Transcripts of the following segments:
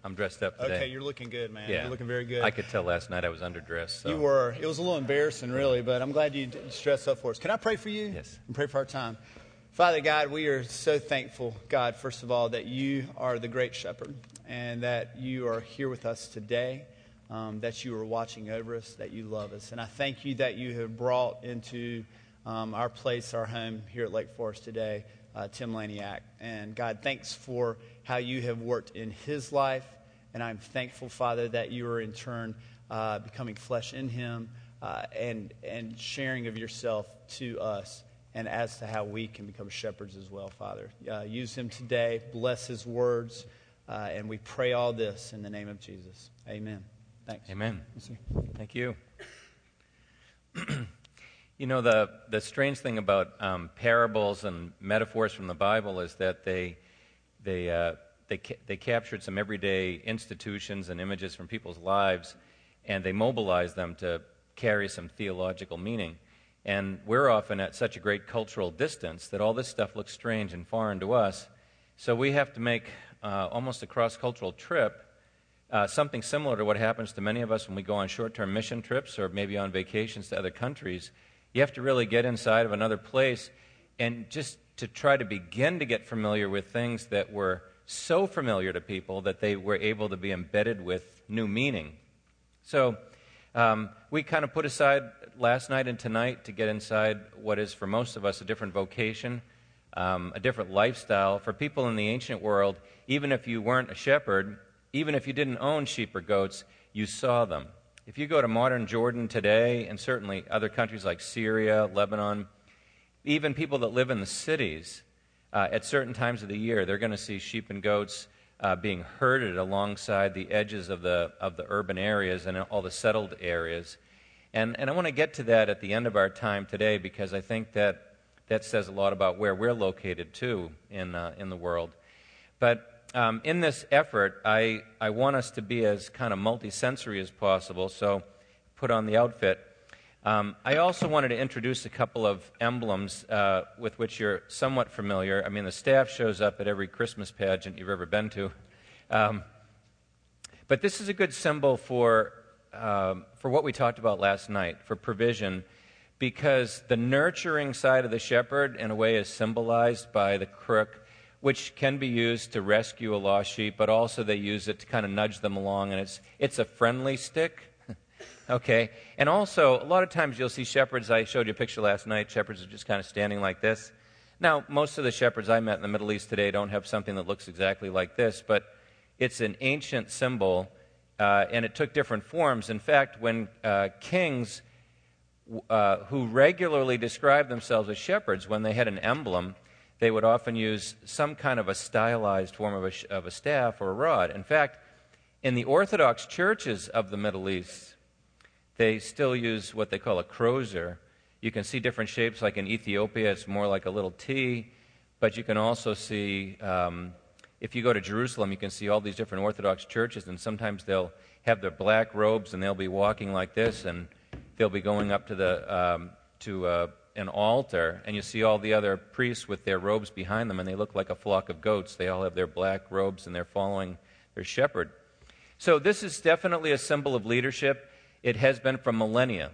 I'm dressed up today. Okay, you're looking good, man. Yeah. You're looking very good. I could tell last night I was underdressed. So. You were. It was a little embarrassing, really, but I'm glad you dressed up for us. Can I pray for you? Yes. And pray for our time. Father God, we are so thankful, God, first of all, that you are the great shepherd and that you are here with us today, that you are watching over us, that you love us. And I thank you that you have brought into our place, our home here at Lake Forest today, Tim Laniak. And God, thanks for how you have worked in his life. And I'm thankful, Father, that you are in turn becoming flesh in him and sharing of yourself to us. And as to how we can become shepherds as well, Father. Use him today. Bless his words. And we pray all this in the name of Jesus. Amen. Thanks. Amen. Thank you. You know, the strange thing about parables and metaphors from the Bible is that they captured some everyday institutions and images from people's lives, and they mobilized them to carry some theological meaning. And we're often at such a great cultural distance that all this stuff looks strange and foreign to us. So we have to make almost a cross-cultural trip, something similar to what happens to many of us when we go on short-term mission trips or maybe on vacations to other countries. You have to really get inside of another place and just to try to begin to get familiar with things that were so familiar to people that they were able to be embedded with new meaning. So we kind of put aside last night and tonight to get inside what is for most of us a different vocation, a different lifestyle. For people in the ancient world, even if you weren't a shepherd, even if you didn't own sheep or goats, you saw them. If you go to modern Jordan today, and certainly other countries like Syria, Lebanon, even people that live in the cities, at certain times of the year, they're going to see sheep and goats being herded alongside the edges of the urban areas and all the settled areas. And I want to get to that at the end of our time today because I think that says a lot about where we're located, too, in the world. But in this effort, I want us to be as kind of multisensory as possible, so put on the outfit. I also wanted to introduce a couple of emblems with which you're somewhat familiar. I mean, the staff shows up at every Christmas pageant you've ever been to. But this is a good symbol for what we talked about last night, for provision, because the nurturing side of the shepherd, in a way, is symbolized by the crook, which can be used to rescue a lost sheep, but also they use it to kind of nudge them along, and it's a friendly stick. Okay, and also, a lot of times you'll see shepherds, I showed you a picture last night, shepherds are just kind of standing like this. Now, most of the shepherds I met in the Middle East today don't have something that looks exactly like this, but it's an ancient symbol, and it took different forms. In fact, when kings who regularly described themselves as shepherds, when they had an emblem, they would often use some kind of a stylized form of a staff or a rod. In fact, in the Orthodox churches of the Middle East, they still use what they call a crozier. You can see different shapes, like in Ethiopia, it's more like a little T, but you can also see, if you go to Jerusalem, you can see all these different Orthodox churches, and sometimes they'll have their black robes, and they'll be walking like this, and they'll be going up to an altar, and you see all the other priests with their robes behind them, and they look like a flock of goats. They all have their black robes, and they're following their shepherd. So this is definitely a symbol of leadership. It has been for millennia.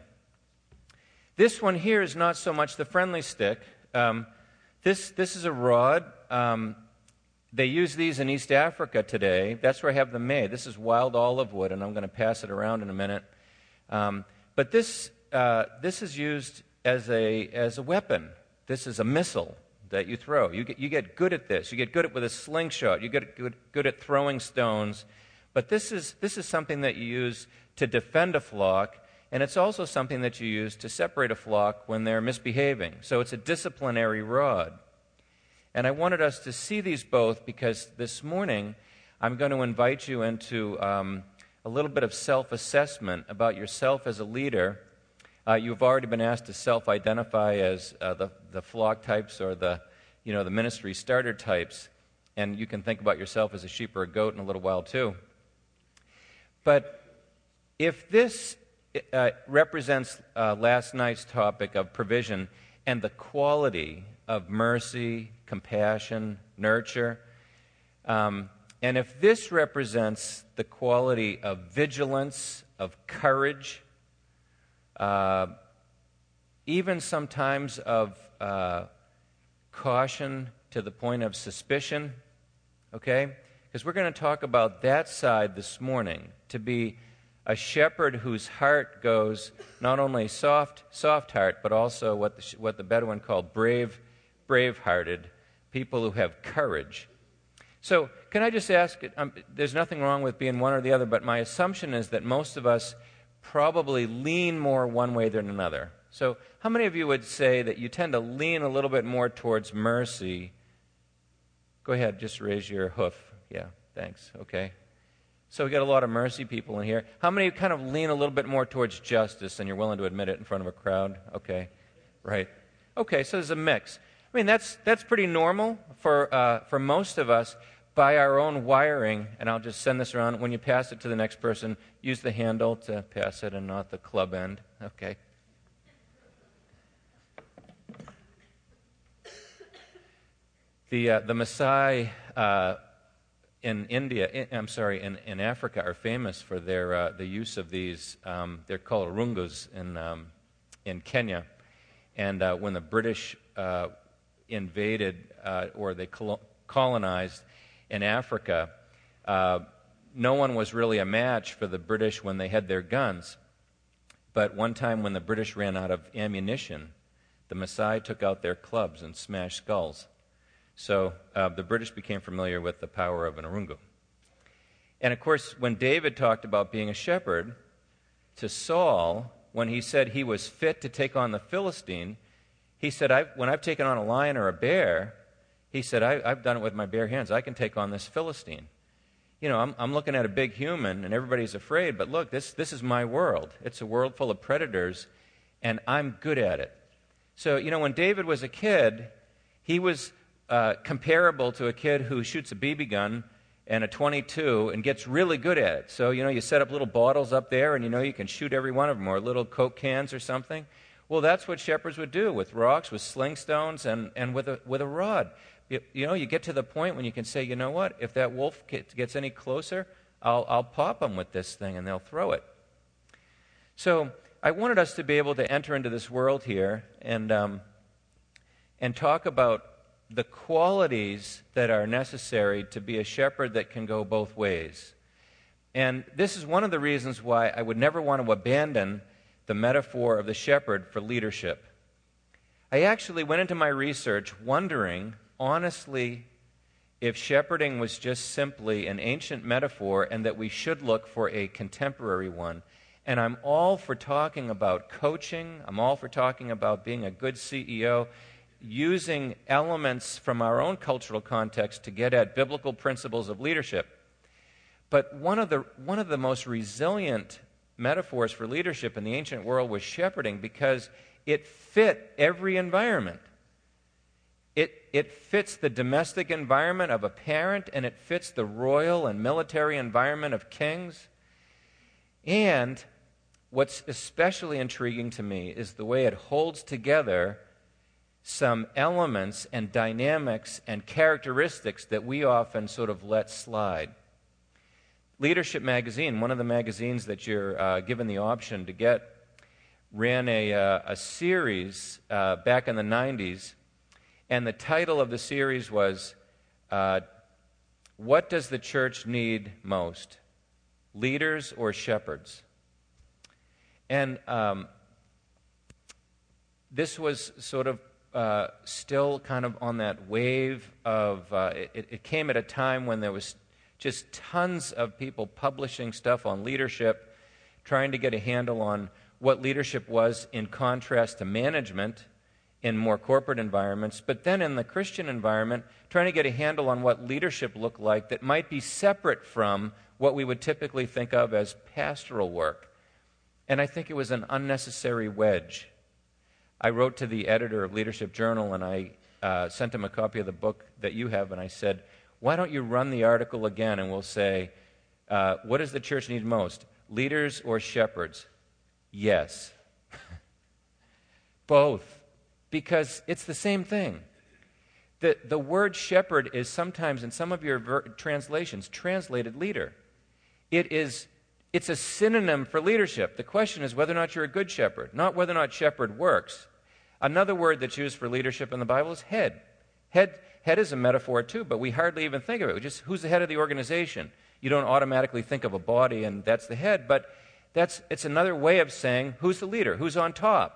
This one here is not so much the friendly stick. This is a rod. They use these in East Africa today. That's where I have them made. This is wild olive wood, and I'm going to pass it around in a minute. But this is used as a weapon. This is a missile that you throw. You get good at this. You get good at with a slingshot. You get good at throwing stones. But this is something that you use to defend a flock, and it's also something that you use to separate a flock when they're misbehaving. So it's a disciplinary rod. And I wanted us to see these both because this morning I'm going to invite you into a little bit of self-assessment about yourself as a leader. You've already been asked to self-identify as the flock types or the ministry starter types, and you can think about yourself as a sheep or a goat in a little while too. But if this represents last night's topic of provision and the quality of mercy, compassion, nurture, And if this represents the quality of vigilance, of courage, even sometimes of caution to the point of suspicion, okay? Because we're going to talk about that side this morning, to be a shepherd whose heart goes not only soft heart, but also what the Bedouin called brave-hearted, people who have courage. So can I just ask, there's nothing wrong with being one or the other, but my assumption is that most of us probably lean more one way than another. So how many of you would say that you tend to lean a little bit more towards mercy? Go ahead, just raise your hoof. Yeah, thanks. Okay. So we got a lot of mercy people in here. How many kind of lean a little bit more towards justice and you're willing to admit it in front of a crowd? Okay, right. Okay, so there's a mix. I mean, that's pretty normal for most of us by our own wiring. And I'll just send this around. When you pass it to the next person, use the handle to pass it and not the club end. Okay. The Maasai in India, in Africa, are famous for their the use of these. They're called rungus in Kenya, and when the British invaded or they colonized in Africa, no one was really a match for the British when they had their guns. But one time when the British ran out of ammunition, the Maasai took out their clubs and smashed skulls. So the British became familiar with the power of an arungu. And of course, when David talked about being a shepherd to Saul, when he said he was fit to take on the Philistine, he said, when I've taken on a lion or a bear, he said, I've done it with my bare hands. I can take on this Philistine. You know, I'm looking at a big human, and everybody's afraid, but look, this is my world. It's a world full of predators, and I'm good at it. So, you know, when David was a kid, he was comparable to a kid who shoots a BB gun and a .22 and gets really good at it. So, you know, you set up little bottles up there, and you know you can shoot every one of them, or little Coke cans or something. Well, that's what shepherds would do with rocks, with sling stones, and with a rod. You know, you get to the point when you can say, you know what, if that wolf gets any closer, I'll pop them with this thing, and they'll throw it. So I wanted us to be able to enter into this world here and talk about the qualities that are necessary to be a shepherd that can go both ways. And this is one of the reasons why I would never want to abandon the metaphor of the shepherd for leadership. I actually went into my research wondering, honestly, if shepherding was just simply an ancient metaphor and that we should look for a contemporary one. And I'm all for talking about coaching. I'm all for talking about being a good CEO, using elements from our own cultural context to get at biblical principles of leadership. But one of the most resilient metaphors for leadership in the ancient world was shepherding, because it fit every environment. It fits the domestic environment of a parent, and it fits the royal and military environment of kings. And what's especially intriguing to me is the way it holds together some elements and dynamics and characteristics that we often sort of let slide. Leadership Magazine, one of the magazines that you're given the option to get, ran a series back in the 90s, and the title of the series was, What Does the Church Need Most? Leaders or Shepherds? And this was sort of still kind of on that wave of, it came at a time when there was just tons of people publishing stuff on leadership, trying to get a handle on what leadership was in contrast to management in more corporate environments, but then in the Christian environment, trying to get a handle on what leadership looked like that might be separate from what we would typically think of as pastoral work. And I think it was an unnecessary wedge. I wrote to the editor of Leadership Journal, and I sent him a copy of the book that you have, and I said, why don't you run the article again, and we'll say, what does the church need most, leaders or shepherds? Yes. Both. Because it's the same thing. The word shepherd is sometimes, in some of your translations, translated leader. It's a synonym for leadership. The question is whether or not you're a good shepherd, not whether or not shepherd works. Another word that's used for leadership in the Bible is head. Head is a metaphor too, but we hardly even think of it. Just who's the head of the organization? You don't automatically think of a body and that's the head, but it's another way of saying who's the leader, who's on top.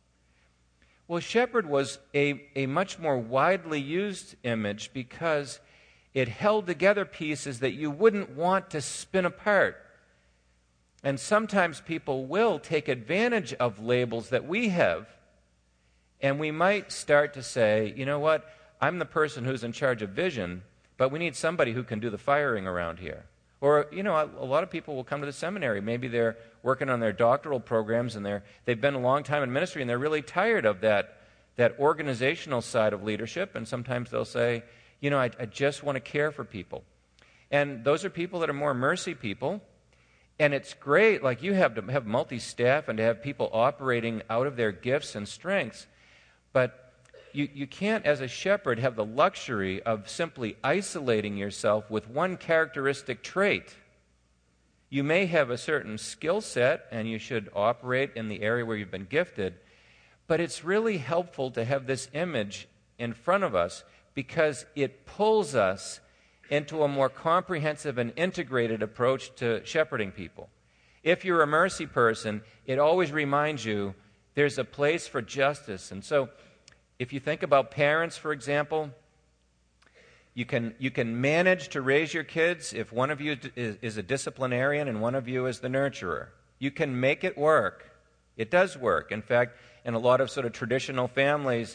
Well, shepherd was a much more widely used image because it held together pieces that you wouldn't want to spin apart. And sometimes people will take advantage of labels that we have, and we might start to say, you know what, I'm the person who's in charge of vision, but we need somebody who can do the firing around here. Or, you know, a lot of people will come to the seminary. Maybe they're working on their doctoral programs and they've been a long time in ministry and they're really tired of that organizational side of leadership. And sometimes they'll say, you know, I just want to care for people. And those are people that are more mercy people. And it's great, like you have to have multi-staff and to have people operating out of their gifts and strengths. But you can't, as a shepherd, have the luxury of simply isolating yourself with one characteristic trait. You may have a certain skill set, and you should operate in the area where you've been gifted, but it's really helpful to have this image in front of us because it pulls us into a more comprehensive and integrated approach to shepherding people. If you're a mercy person, it always reminds you there's a place for justice. And so if you think about parents, for example, you can manage to raise your kids if one of you is a disciplinarian and one of you is the nurturer. You can make it work. It does work. In fact, in a lot of sort of traditional families,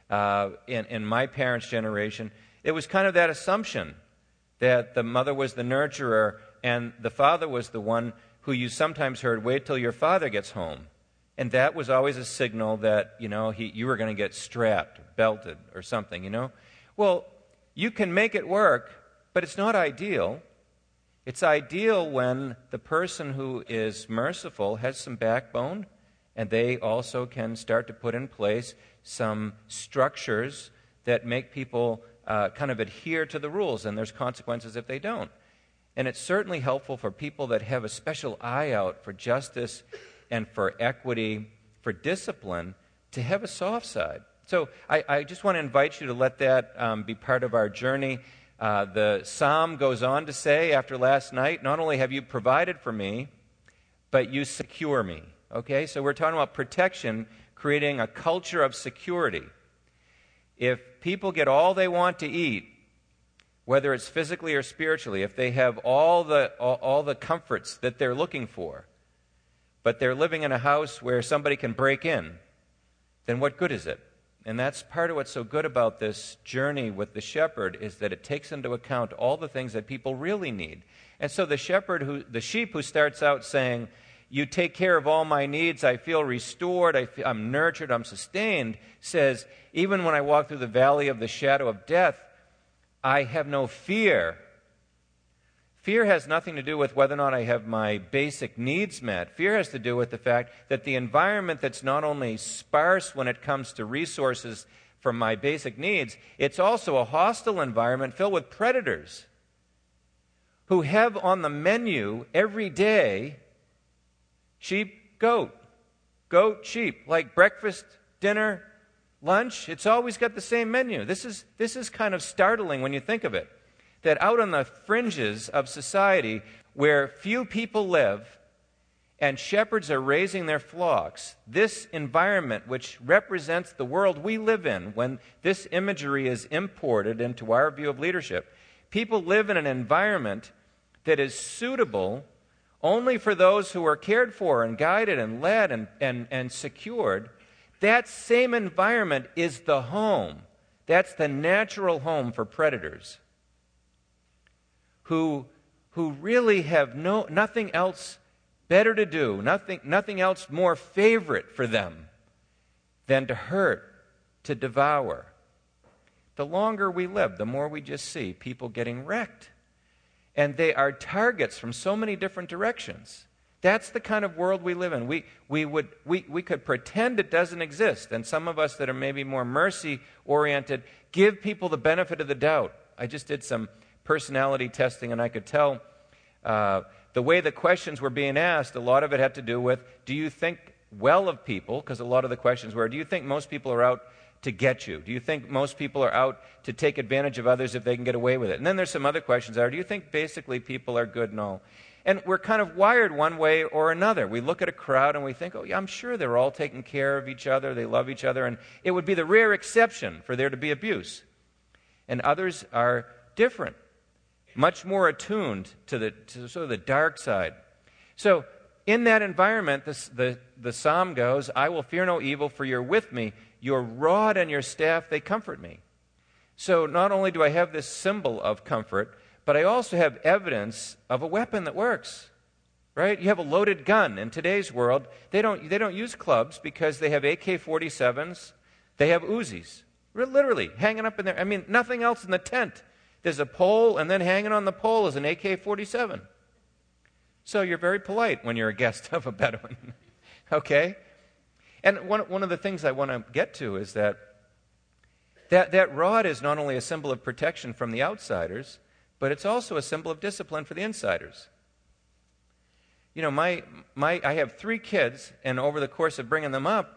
in my parents' generation, it was kind of that assumption that the mother was the nurturer and the father was the one who you sometimes heard, wait till your father gets home. And that was always a signal that, you know, you were going to get strapped, belted, or something, you know. Well, you can make it work, but it's not ideal. It's ideal when the person who is merciful has some backbone, and they also can start to put in place some structures that make people kind of adhere to the rules, and there's consequences if they don't. And it's certainly helpful for people that have a special eye out for justice and for equity, for discipline, to have a soft side. So I just want to invite you to let that be part of our journey. The psalm goes on to say, after last night, not only have you provided for me, but you secure me. Okay, so we're talking about protection, creating a culture of security. If people get all they want to eat, whether it's physically or spiritually, if they have all the comforts that they're looking for, but they're living in a house where somebody can break in, then what good is it? And that's part of what's so good about this journey with the shepherd is that it takes into account all the things that people really need. And so the sheep who starts out saying, you take care of all my needs, I feel restored, I'm nurtured, I'm sustained, says, even when I walk through the valley of the shadow of death, I have no fear. Fear has nothing to do with whether or not I have my basic needs met. Fear has to do with the fact that the environment that's not only sparse when it comes to resources for my basic needs, it's also a hostile environment filled with predators who have on the menu every day sheep, goat, sheep, like breakfast, dinner, lunch. It's always got the same menu. This is kind of startling when you think of it. That out on the fringes of society where few people live and shepherds are raising their flocks, this environment which represents the world we live in, when this imagery is imported into our view of leadership, people live in an environment that is suitable only for those who are cared for and guided and led and secured. That same environment is the home. That's the natural home for predators who really have nothing else better to do, nothing else more favorite for them than to hurt, to devour. The longer we live, the more we just see people getting wrecked. And they are targets from so many different directions. That's the kind of world we live in. We could pretend it doesn't exist, and some of us that are maybe more mercy-oriented give people the benefit of the doubt. I just did some personality testing, and I could tell the way the questions were being asked, a lot of it had to do with, do you think well of people? Because a lot of the questions were, do you think most people are out to get you? Do you think most people are out to take advantage of others if they can get away with it? And then there's some other questions do you think basically people are good and all? And we're kind of wired one way or another. We look at a crowd and we think, oh, yeah, I'm sure they're all taking care of each other, they love each other, and it would be the rare exception for there to be abuse. And others are different, much more attuned to sort of the dark side. So in that environment, the psalm goes, I will fear no evil, for you're with me. Your rod and your staff, they comfort me. So not only do I have this symbol of comfort, but I also have evidence of a weapon that works, right? You have a loaded gun. In today's world, they don't use clubs because they have AK-47s, they have Uzis, literally hanging up in there. I mean, nothing else in the tent. There's a pole, and then hanging on the pole is an AK-47. So you're very polite when you're a guest of a Bedouin, okay? And one of the things I want to get to is that rod is not only a symbol of protection from the outsiders, but it's also a symbol of discipline for the insiders. You know, I have 3 kids, and over the course of bringing them up,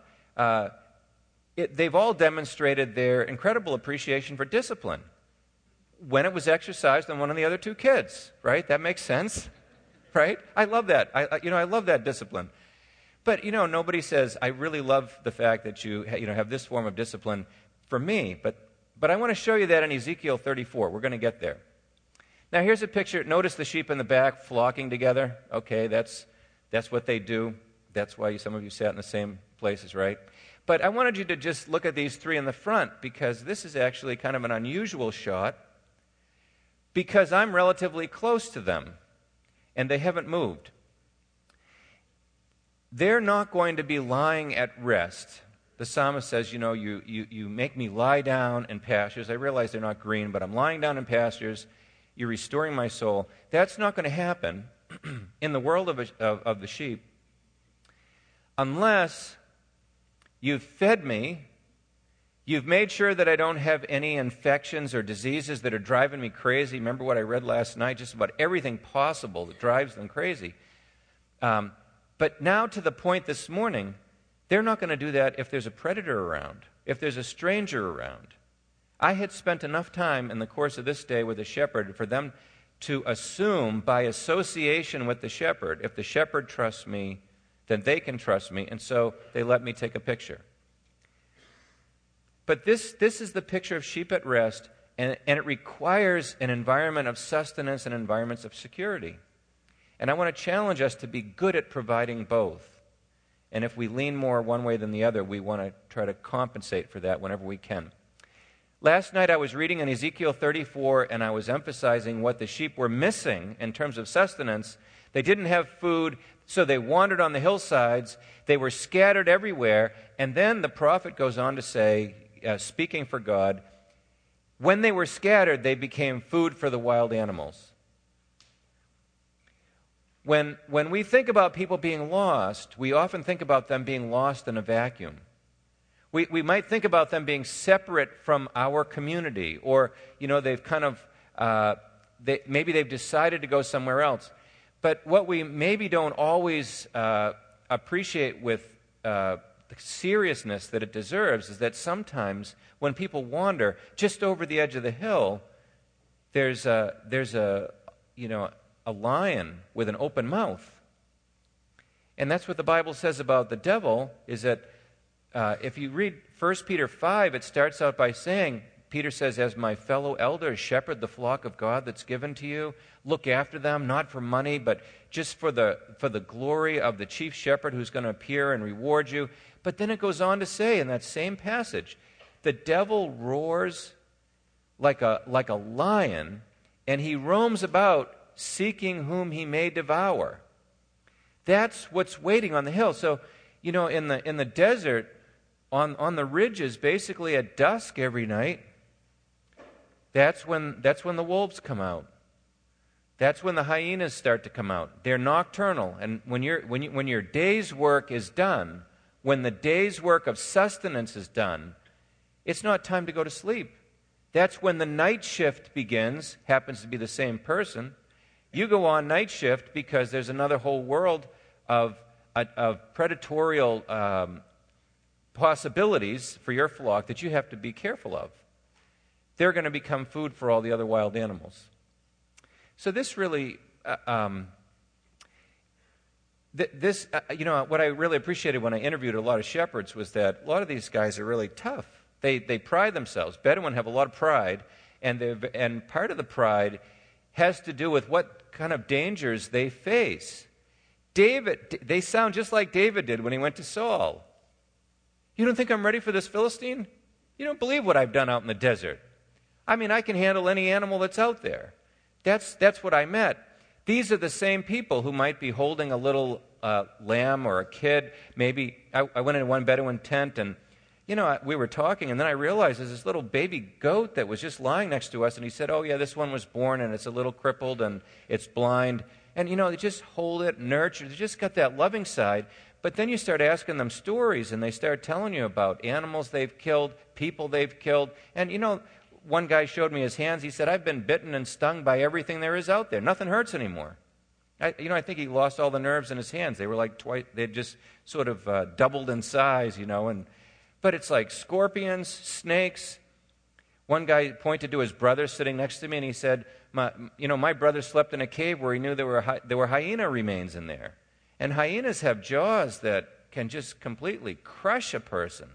they've all demonstrated their incredible appreciation for discipline when it was exercised on one of the other 2 kids, right? That makes sense, right? I love that. I love that discipline. But, nobody says, I really love the fact that you have this form of discipline for me. But I want to show you that in Ezekiel 34. We're going to get there. Now, here's a picture. Notice the sheep in the back flocking together. Okay, that's what they do. That's why some of you sat in the same places, right? But I wanted you to just look at these 3 in the front, because this is actually kind of an unusual shot, because I'm relatively close to them, and they haven't moved. They're not going to be lying at rest. The psalmist says, you make me lie down in pastures. I realize they're not green, but I'm lying down in pastures. You're restoring my soul. That's not going to happen in the world of the sheep unless you've fed me, you've made sure that I don't have any infections or diseases that are driving me crazy. Remember what I read last night? Just about everything possible that drives them crazy. But now to the point this morning, they're not going to do that if there's a predator around, if there's a stranger around. I had spent enough time in the course of this day with a shepherd for them to assume by association with the shepherd, if the shepherd trusts me, then they can trust me, and so they let me take a picture. But this is the picture of sheep at rest, and it requires an environment of sustenance and environments of security. And I want to challenge us to be good at providing both. And if we lean more one way than the other, we want to try to compensate for that whenever we can. Last night I was reading in Ezekiel 34, and I was emphasizing what the sheep were missing in terms of sustenance. They didn't have food, so they wandered on the hillsides. They were scattered everywhere. And then the prophet goes on to say, speaking for God, when they were scattered, they became food for the wild animals. When we think about people being lost, we often think about them being lost in a vacuum. We might think about them being separate from our community, or, they've kind of, maybe they've decided to go somewhere else. But what we maybe don't always appreciate with the seriousness that it deserves is that sometimes when people wander just over the edge of the hill, there's a lion with an open mouth. And that's what the Bible says about the devil, is that if you read 1 Peter 5, it starts out by saying, Peter says, as my fellow elders, shepherd the flock of God that's given to you. Look after them, not for money, but just for the glory of the chief shepherd who's going to appear and reward you. But then it goes on to say in that same passage, the devil roars like a lion, and he roams about seeking whom he may devour. That's what's waiting on the hill. So, in the desert, on the ridges, basically at dusk every night, that's when the wolves come out. That's when the hyenas start to come out. They're nocturnal, and when your day's work is done, when the day's work of sustenance is done, it's not time to go to sleep. That's when the night shift begins, happens to be the same person. You go on night shift because there's another whole world of predatorial possibilities for your flock that you have to be careful of. They're going to become food for all the other wild animals. So this really, what I really appreciated when I interviewed a lot of shepherds was that a lot of these guys are really tough. They pride themselves. Bedouin have a lot of pride, and part of the pride has to do with what kind of dangers they face. They sound just like David did when he went to Saul. You don't think I'm ready for this Philistine? You don't believe what I've done out in the desert. I mean, I can handle any animal that's out there. That's what I meant. These are the same people who might be holding a little lamb or a kid. Maybe I went into one Bedouin tent and, we were talking, and then I realized there's this little baby goat that was just lying next to us, and he said, oh, yeah, this one was born, and it's a little crippled, and it's blind. And, they just hold it, nurture. They just got that loving side. But then you start asking them stories, and they start telling you about animals they've killed, people they've killed. And, one guy showed me his hands. He said, I've been bitten and stung by everything there is out there. Nothing hurts anymore. I think he lost all the nerves in his hands. They were like twice, they'd just sort of doubled in size, But it's like scorpions, snakes. One guy pointed to his brother sitting next to me, and he said, my brother slept in a cave where he knew there were hyena remains in there. And hyenas have jaws that can just completely crush a person.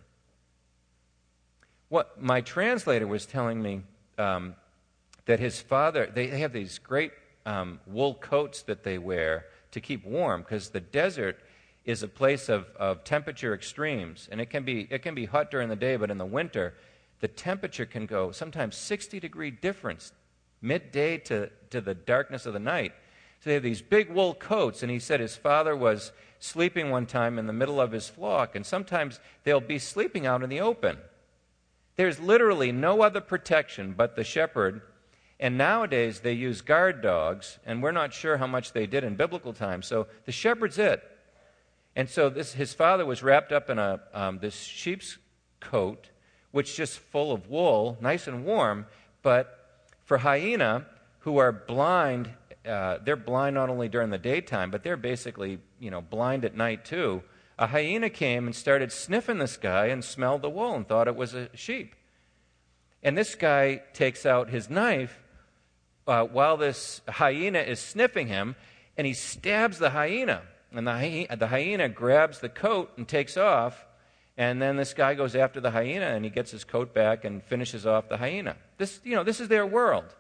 What my translator was telling me, that his father, they have these great wool coats that they wear to keep warm, because the desert is a place of temperature extremes, and it can be hot during the day, but in the winter, the temperature can go sometimes 60-degree difference midday to the darkness of the night. So they have these big wool coats, and he said his father was sleeping one time in the middle of his flock, and sometimes they'll be sleeping out in the open. There's literally no other protection but the shepherd, and nowadays they use guard dogs, and we're not sure how much they did in biblical times. So the shepherd's it. And so his father was wrapped up in this sheep's coat, which is just full of wool, nice and warm. But for hyena, who are blind, they're blind not only during the daytime, but they're basically blind at night too. A hyena came and started sniffing this guy and smelled the wool and thought it was a sheep. And this guy takes out his knife while this hyena is sniffing him, and he stabs the hyena. And the hyena grabs the coat and takes off, and then this guy goes after the hyena, and he gets his coat back and finishes off the hyena. This is their world.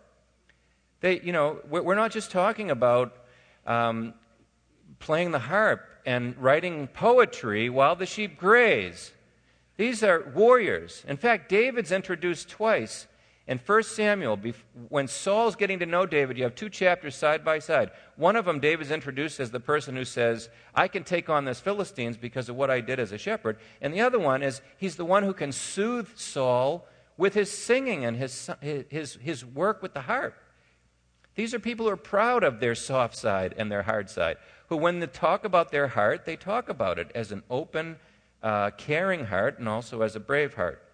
We're not just talking about playing the harp and writing poetry while the sheep graze. These are warriors. In fact, David's introduced twice. In 1 Samuel, when Saul's getting to know David, you have two chapters side by side. One of them, David's introduced as the person who says, I can take on this Philistines because of what I did as a shepherd. And the other one is, he's the one who can soothe Saul with his singing and his work with the harp. These are people who are proud of their soft side and their hard side, who when they talk about their heart, they talk about it as an open, caring heart and also as a brave heart.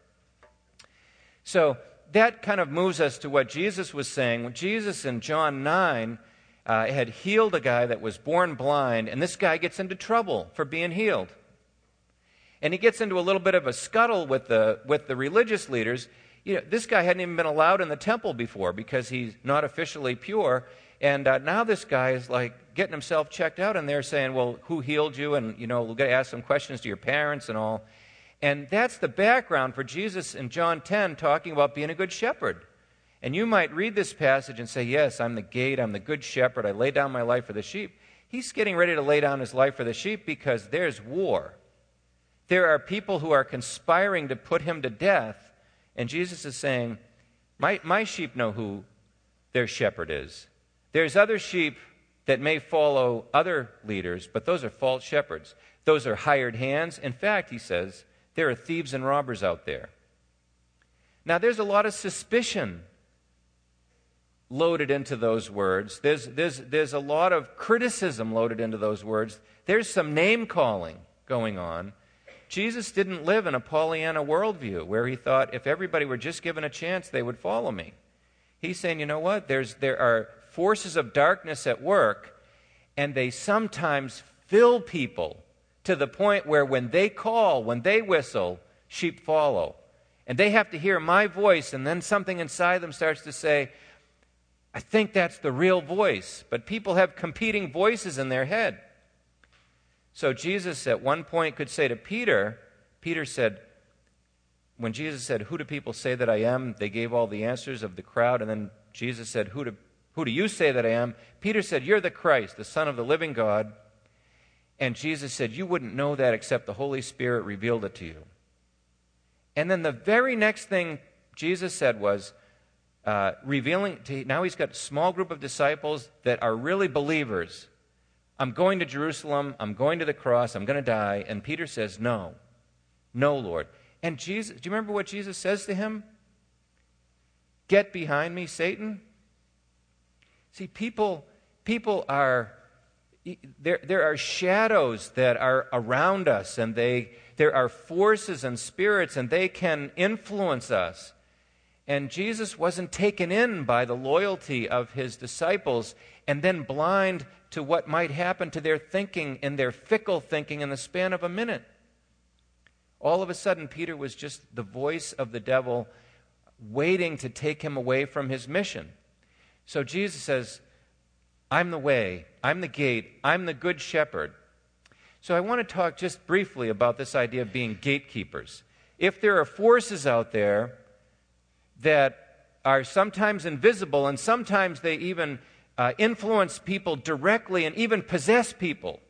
So that kind of moves us to what Jesus was saying. When Jesus in John 9 had healed a guy that was born blind, and this guy gets into trouble for being healed. And he gets into a little bit of a scuttle with the religious leaders. This guy hadn't even been allowed in the temple before because he's not officially pure. And now this guy is like getting himself checked out, and they're saying, well, who healed you? And, we're going to ask some questions to your parents and all. And that's the background for Jesus in John 10 talking about being a good shepherd. And you might read this passage and say, yes, I'm the gate, I'm the good shepherd, I lay down my life for the sheep. He's getting ready to lay down his life for the sheep because there's war. There are people who are conspiring to put him to death, and Jesus is saying, my sheep know who their shepherd is. There's other sheep that may follow other leaders, but those are false shepherds. Those are hired hands. In fact, he says, there are thieves and robbers out there. Now, there's a lot of suspicion loaded into those words. There's a lot of criticism loaded into those words. There's some name-calling going on. Jesus didn't live in a Pollyanna worldview where he thought if everybody were just given a chance, they would follow me. He's saying, you know what? There are forces of darkness at work, and they sometimes fill people to the point where when they call, when they whistle, sheep follow. And they have to hear my voice, and then something inside them starts to say, I think that's the real voice. But people have competing voices in their head. So Jesus at one point could say to Peter said, when Jesus said, who do people say that I am? They gave all the answers of the crowd, and then Jesus said, who do you say that I am? Peter said, you're the Christ, the Son of the living God. And Jesus said, you wouldn't know that except the Holy Spirit revealed it to you. And then the very next thing Jesus said was, revealing, now he's got a small group of disciples that are really believers. I'm going to Jerusalem, I'm going to the cross, I'm going to die. And Peter says, no, Lord. And Jesus, do you remember what Jesus says to him? Get behind me, Satan. See, people are, there are shadows that are around us, and there are forces and spirits, and they can influence us. And Jesus wasn't taken in by the loyalty of his disciples and then blind to what might happen to their thinking and their fickle thinking in the span of a minute. All of a sudden, Peter was just the voice of the devil waiting to take him away from his mission. So Jesus says, I'm the way, I'm the gate, I'm the good shepherd. So I want to talk just briefly about this idea of being gatekeepers. If there are forces out there that are sometimes invisible and sometimes they even influence people directly and even possess people,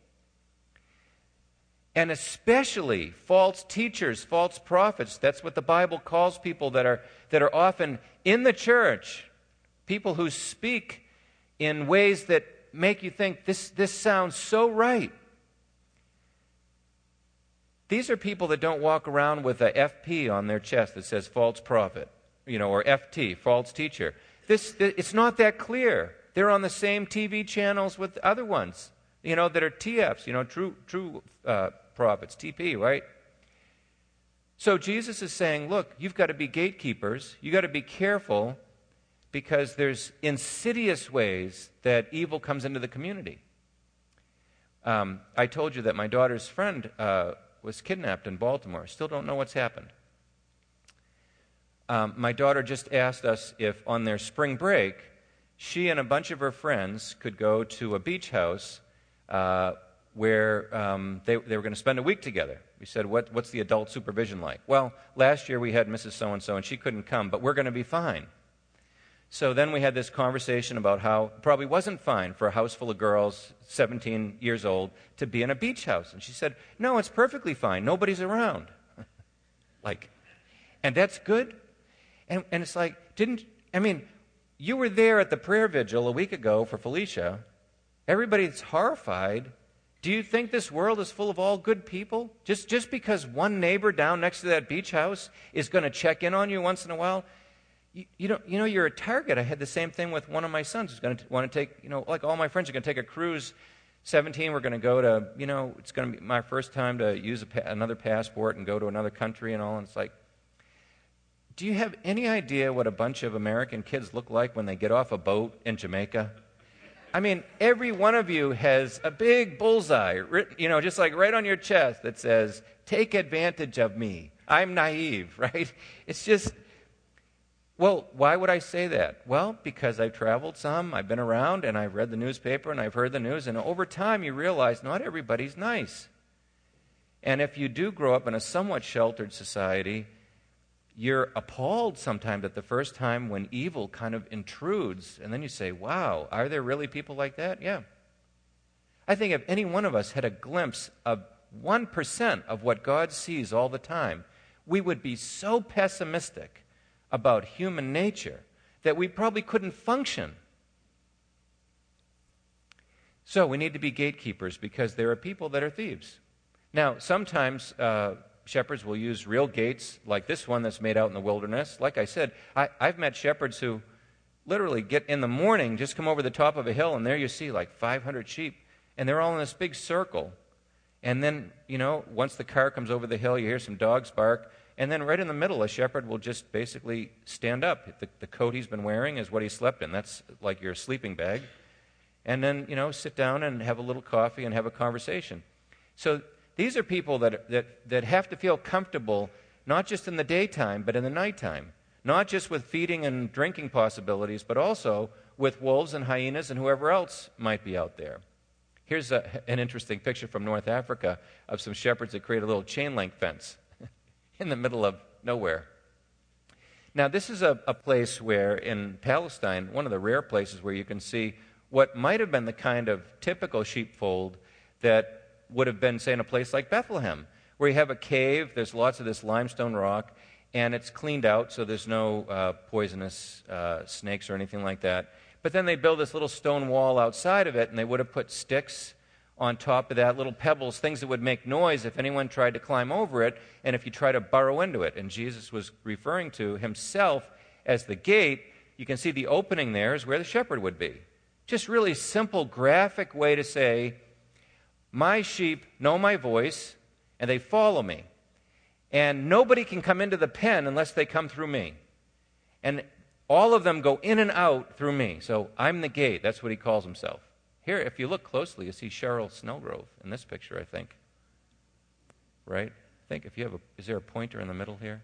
and especially false teachers, false prophets, that's what the Bible calls people that are often in the church, people who speak in ways that make you think, this sounds so right. These are people that don't walk around with a FP on their chest that says false prophet, or FT, false teacher. It's not that clear. They're on the same TV channels with other ones, that are TFs, true prophets, TP, right? So Jesus is saying, look, you've got to be gatekeepers. You've got to be careful because there's insidious ways that evil comes into the community. I told you that my daughter's friend was kidnapped in Baltimore. Still don't know what's happened. My daughter just asked us if on their spring break, she and a bunch of her friends could go to a beach house where they were going to spend a week together. We said, what's the adult supervision like? Well, last year we had Mrs. So-and-so, and she couldn't come, but we're going to be fine. So then we had this conversation about how it probably wasn't fine for a house full of girls, 17 years old, to be in a beach house. And she said, no, it's perfectly fine. Nobody's around. And that's good? And it's like, you were there at the prayer vigil a week ago for Felicia. Everybody's horrified. Do you think this world is full of all good people? Just because one neighbor down next to that beach house is going to check in on you once in a while? You're a target. I had the same thing with one of my sons who's going to want to take, like all my friends are going to take a cruise. 17, we're going to go to, it's going to be my first time to use another passport and go to another country and all. And it's like, do you have any idea what a bunch of American kids look like when they get off a boat in Jamaica? Every one of you has a big bullseye, written, just like right on your chest that says, take advantage of me. I'm naive, right? It's just, well, why would I say that? Well, because I've traveled some, I've been around, and I've read the newspaper, and I've heard the news, and over time you realize not everybody's nice. And if you do grow up in a somewhat sheltered society, you're appalled sometimes at the first time when evil kind of intrudes, and then you say, wow, are there really people like that? Yeah. I think if any one of us had a glimpse of 1% of what God sees all the time, we would be so pessimistic about human nature that we probably couldn't function. So we need to be gatekeepers because there are people that are thieves. Now, sometimes shepherds will use real gates like this one that's made out in the wilderness. Like I said, I've met shepherds who literally get in the morning, just come over the top of a hill, and there you see like 500 sheep, and they're all in this big circle. And then, once the car comes over the hill, you hear some dogs bark. And then right in the middle, a shepherd will just basically stand up. The coat he's been wearing is what he slept in. That's like your sleeping bag. And then, sit down and have a little coffee and have a conversation. So these are people that have to feel comfortable, not just in the daytime, but in the nighttime. Not just with feeding and drinking possibilities, but also with wolves and hyenas and whoever else might be out there. Here's an interesting picture from North Africa of some shepherds that create a little chain link fence in the middle of nowhere. Now, this is a place where in Palestine, one of the rare places where you can see what might have been the kind of typical sheepfold that would have been, say, in a place like Bethlehem, where you have a cave, there's lots of this limestone rock, and it's cleaned out so there's no poisonous snakes or anything like that. But then they build this little stone wall outside of it, and they would have put sticks on top of that, little pebbles, things that would make noise if anyone tried to climb over it, and if you try to burrow into it. And Jesus was referring to himself as the gate. You can see the opening there is where the shepherd would be. Just really simple, graphic way to say, my sheep know my voice, and they follow me. And nobody can come into the pen unless they come through me. And all of them go in and out through me. So I'm the gate. That's what he calls himself. Here, if you look closely, you see Cheryl Snellgrove in this picture, I think. Right? I think if you have is there a pointer in the middle here?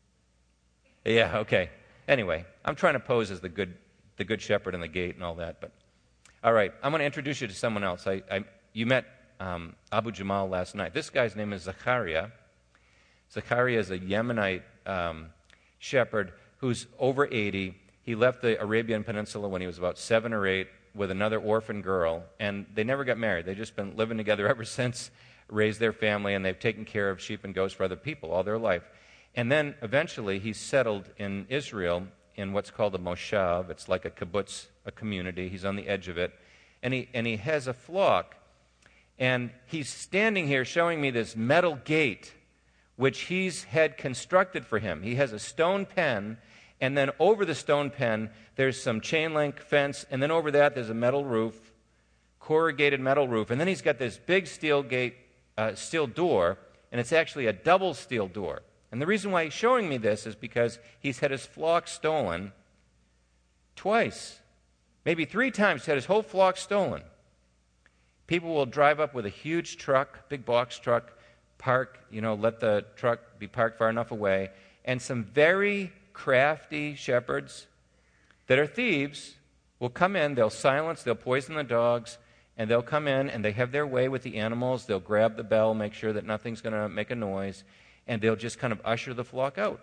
Yeah, okay. Anyway, I'm trying to pose as the good shepherd and the gate and all that. But all right, I'm going to introduce you to someone else. You met Abu Jamal last night. This guy's name is Zachariah. Zachariah is a Yemenite shepherd who's over 80. He left the Arabian Peninsula when he was about 7 or 8 with another orphan girl, and they never got married. They've just been living together ever since, raised their family, and they've taken care of sheep and goats for other people all their life. And then eventually he settled in Israel in what's called a moshav. It's like a kibbutz, a community. He's on the edge of it. And he has a flock. And he's standing here showing me this metal gate which he's had constructed for him. He has a stone pen, and then over the stone pen, there's some chain link fence, and then over that, there's a metal roof, corrugated metal roof, and then he's got this big steel door, and it's actually a double steel door. And the reason why he's showing me this is because he's had his flock stolen twice, maybe 3 times. He's had his whole flock stolen. People will drive up with a huge truck, big box truck, park, let the truck be parked far enough away, and some very crafty shepherds that are thieves will come in, they'll poison the dogs, and they'll come in and they have their way with the animals. They'll grab the bell, make sure that nothing's going to make a noise, and they'll just kind of usher the flock out.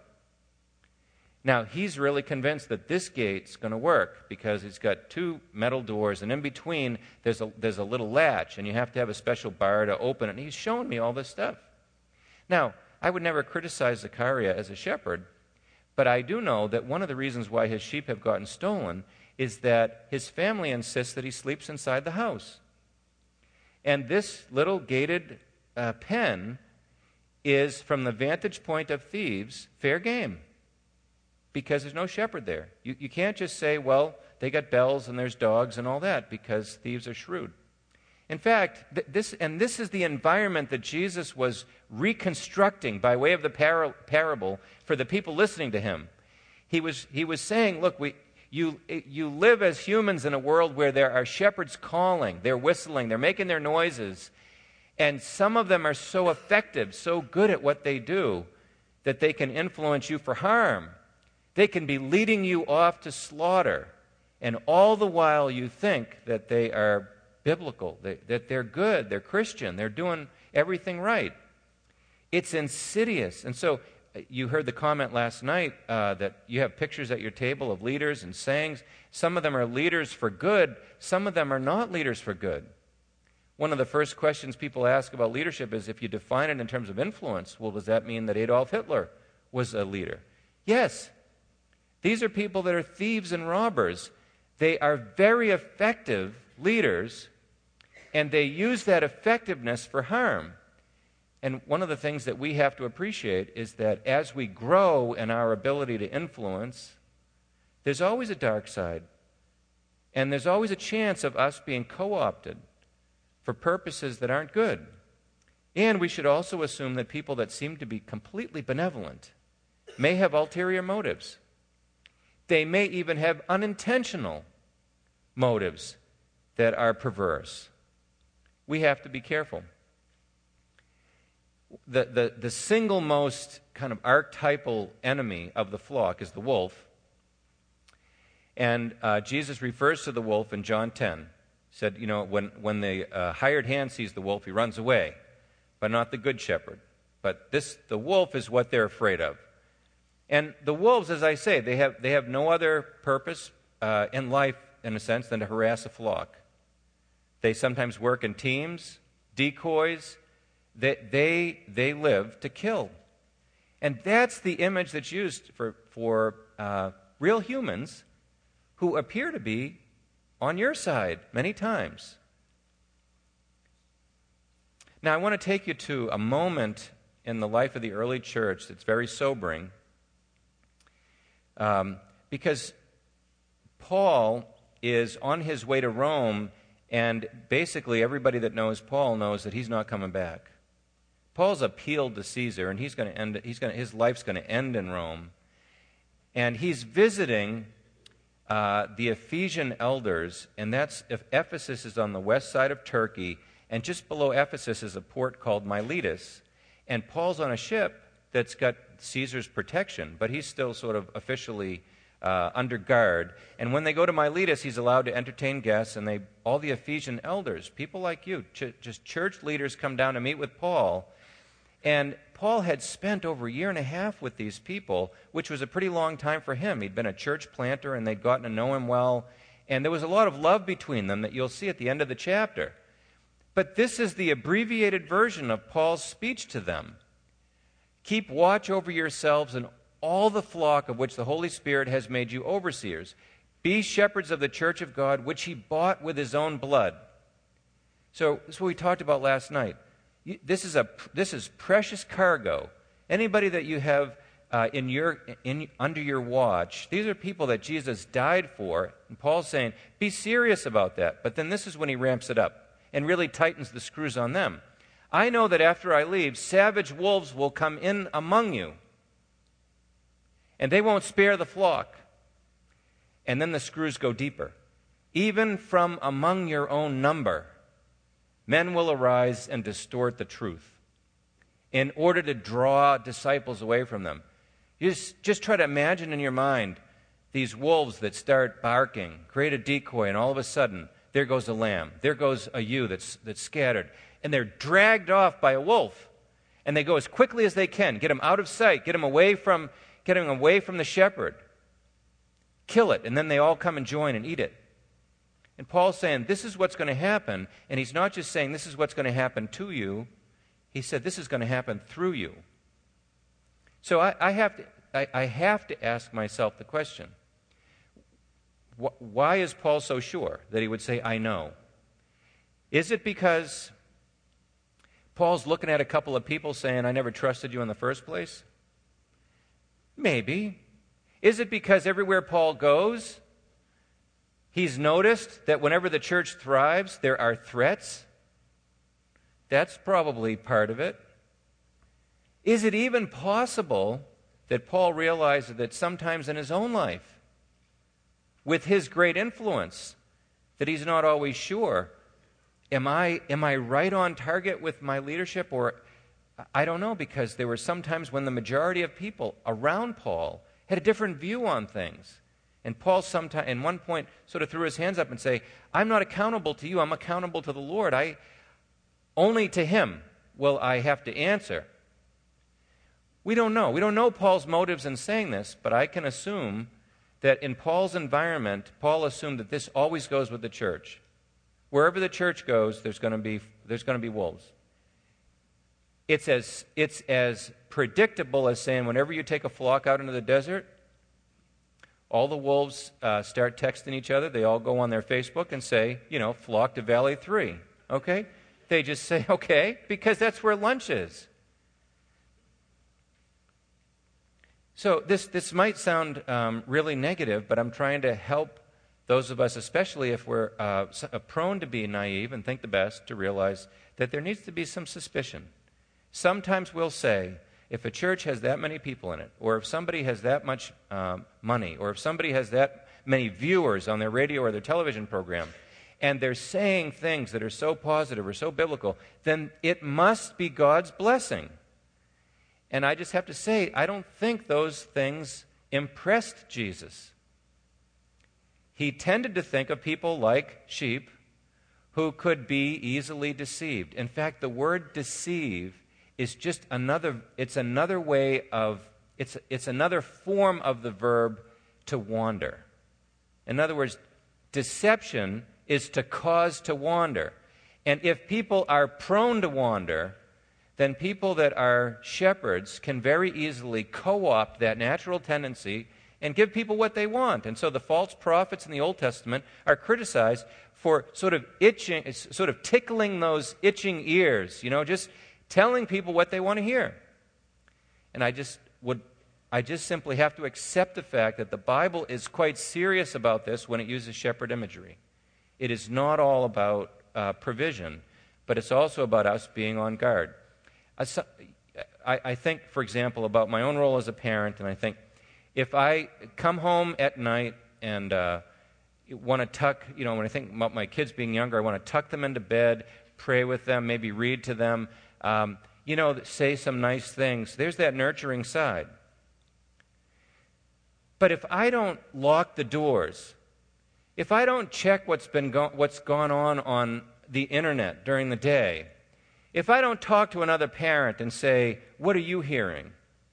Now, he's really convinced that this gate's going to work because it's got 2 metal doors, and in between there's a little latch, and you have to have a special bar to open it. And he's showing me all this stuff. Now, I would never criticize Zechariah as a shepherd, but I do know that one of the reasons why his sheep have gotten stolen is that his family insists that he sleeps inside the house. And this little gated pen is, from the vantage point of thieves, fair game, because there's no shepherd there. You can't just say, well, they got bells and there's dogs and all that, because thieves are shrewd. In fact, this is the environment that Jesus was reconstructing by way of the parable for the people listening to him. He was saying, look, you live as humans in a world where there are shepherds calling, they're whistling, they're making their noises, and some of them are so effective, so good at what they do, that they can influence you for harm. They can be leading you off to slaughter, and all the while you think that they are biblical, that they're good, they're Christian, they're doing everything right. It's insidious. And so you heard the comment last night that you have pictures at your table of leaders and sayings. Some of them are leaders for good. Some of them are not leaders for good. One of the first questions people ask about leadership is, if you define it in terms of influence, well, does that mean that Adolf Hitler was a leader? Yes. These are people that are thieves and robbers. They are very effective leaders, and they use that effectiveness for harm. And one of the things that we have to appreciate is that as we grow in our ability to influence, there's always a dark side. And there's always a chance of us being co-opted for purposes that aren't good. And we should also assume that people that seem to be completely benevolent may have ulterior motives. They may even have unintentional motives that are perverse. We have to be careful. The single most kind of archetypal enemy of the flock is the wolf. And Jesus refers to the wolf in John 10. He said, when the hired hand sees the wolf, he runs away, but not the good shepherd. But the wolf is what they're afraid of. And the wolves, as I say, they have no other purpose in life, in a sense, than to harass a flock. They sometimes work in teams, decoys. They live to kill. And that's the image that's used for real humans who appear to be on your side many times. Now, I want to take you to a moment in the life of the early church that's very sobering, because Paul is on his way to Rome, and basically everybody that knows Paul knows that he's not coming back. Paul's appealed to Caesar, and his life's going to end in Rome. And he's visiting the Ephesian elders, and Ephesus is on the west side of Turkey, and just below Ephesus is a port called Miletus. And Paul's on a ship that's got Caesar's protection, but he's still sort of officially under guard. And when they go to Miletus, he's allowed to entertain guests, and all the Ephesian elders, people like you, just church leaders, come down to meet with Paul. And Paul had spent over a year and a half with these people, which was a pretty long time for him. He'd been a church planter, and they'd gotten to know him well. And there was a lot of love between them that you'll see at the end of the chapter. But this is the abbreviated version of Paul's speech to them. Keep watch over yourselves and all the flock of which the Holy Spirit has made you overseers. Be shepherds of the church of God, which he bought with his own blood. So this is what we talked about last night. This is precious cargo. Anybody that you have under your watch, these are people that Jesus died for. And Paul's saying, be serious about that. But then this is when he ramps it up and really tightens the screws on them. I know that after I leave, savage wolves will come in among you, and they won't spare the flock. And then the screws go deeper. Even from among your own number, men will arise and distort the truth in order to draw disciples away from them. You just try to imagine in your mind these wolves that start barking, create a decoy, and all of a sudden, there goes a lamb. There goes a ewe that's scattered. And they're dragged off by a wolf. And they go as quickly as they can, get him out of sight, get him away from the shepherd. Kill it, and then they all come and join and eat it. And Paul's saying, this is what's going to happen. And he's not just saying, this is what's going to happen to you. He said, this is going to happen through you. So I have to ask myself the question, why is Paul so sure that he would say, I know? Is it because Paul's looking at a couple of people saying, I never trusted you in the first place? Maybe. Is it because everywhere Paul goes, he's noticed that whenever the church thrives, there are threats? That's probably part of it. Is it even possible that Paul realized that sometimes in his own life, with his great influence, that he's not always sure, am I right on target with my leadership? Or I don't know, because there were some times when the majority of people around Paul had a different view on things. And Paul sometime, at one point, sort of threw his hands up and say, I'm not accountable to you, I'm accountable to the Lord. Only to him will I have to answer. We don't know. We don't know Paul's motives in saying this, but I can assume that in Paul's environment, Paul assumed that this always goes with the church. Wherever the church goes, there's going to be wolves. It's as predictable as saying whenever you take a flock out into the desert, all the wolves start texting each other. They all go on their Facebook and say, flock to Valley 3. Okay? They just say, okay, because that's where lunch is. So this might sound really negative, but I'm trying to help those of us, especially if we're prone to be naive and think the best, to realize that there needs to be some suspicion. Sometimes we'll say, if a church has that many people in it, or if somebody has that much money, or if somebody has that many viewers on their radio or their television program, and they're saying things that are so positive or so biblical, then it must be God's blessing. And I just have to say, I don't think those things impressed Jesus. He tended to think of people like sheep who could be easily deceived. In fact, the word deceive is just another form of the verb to wander. In other words, deception is to cause to wander. And if people are prone to wander, then people that are shepherds can very easily co-opt that natural tendency and give people what they want. And so the false prophets in the Old Testament are criticized for sort of tickling those itching ears, just telling people what they want to hear. And I just simply have to accept the fact that the Bible is quite serious about this when it uses shepherd imagery. It is not all about provision, but it's also about us being on guard. I think, for example, about my own role as a parent, and I think if I come home at night and want to tuck, when I think about my kids being younger, I want to tuck them into bed, pray with them, maybe read to them, say some nice things. There's that nurturing side. But if I don't lock the doors, if I don't check what's gone on the internet during the day, if I don't talk to another parent and say, what are you hearing?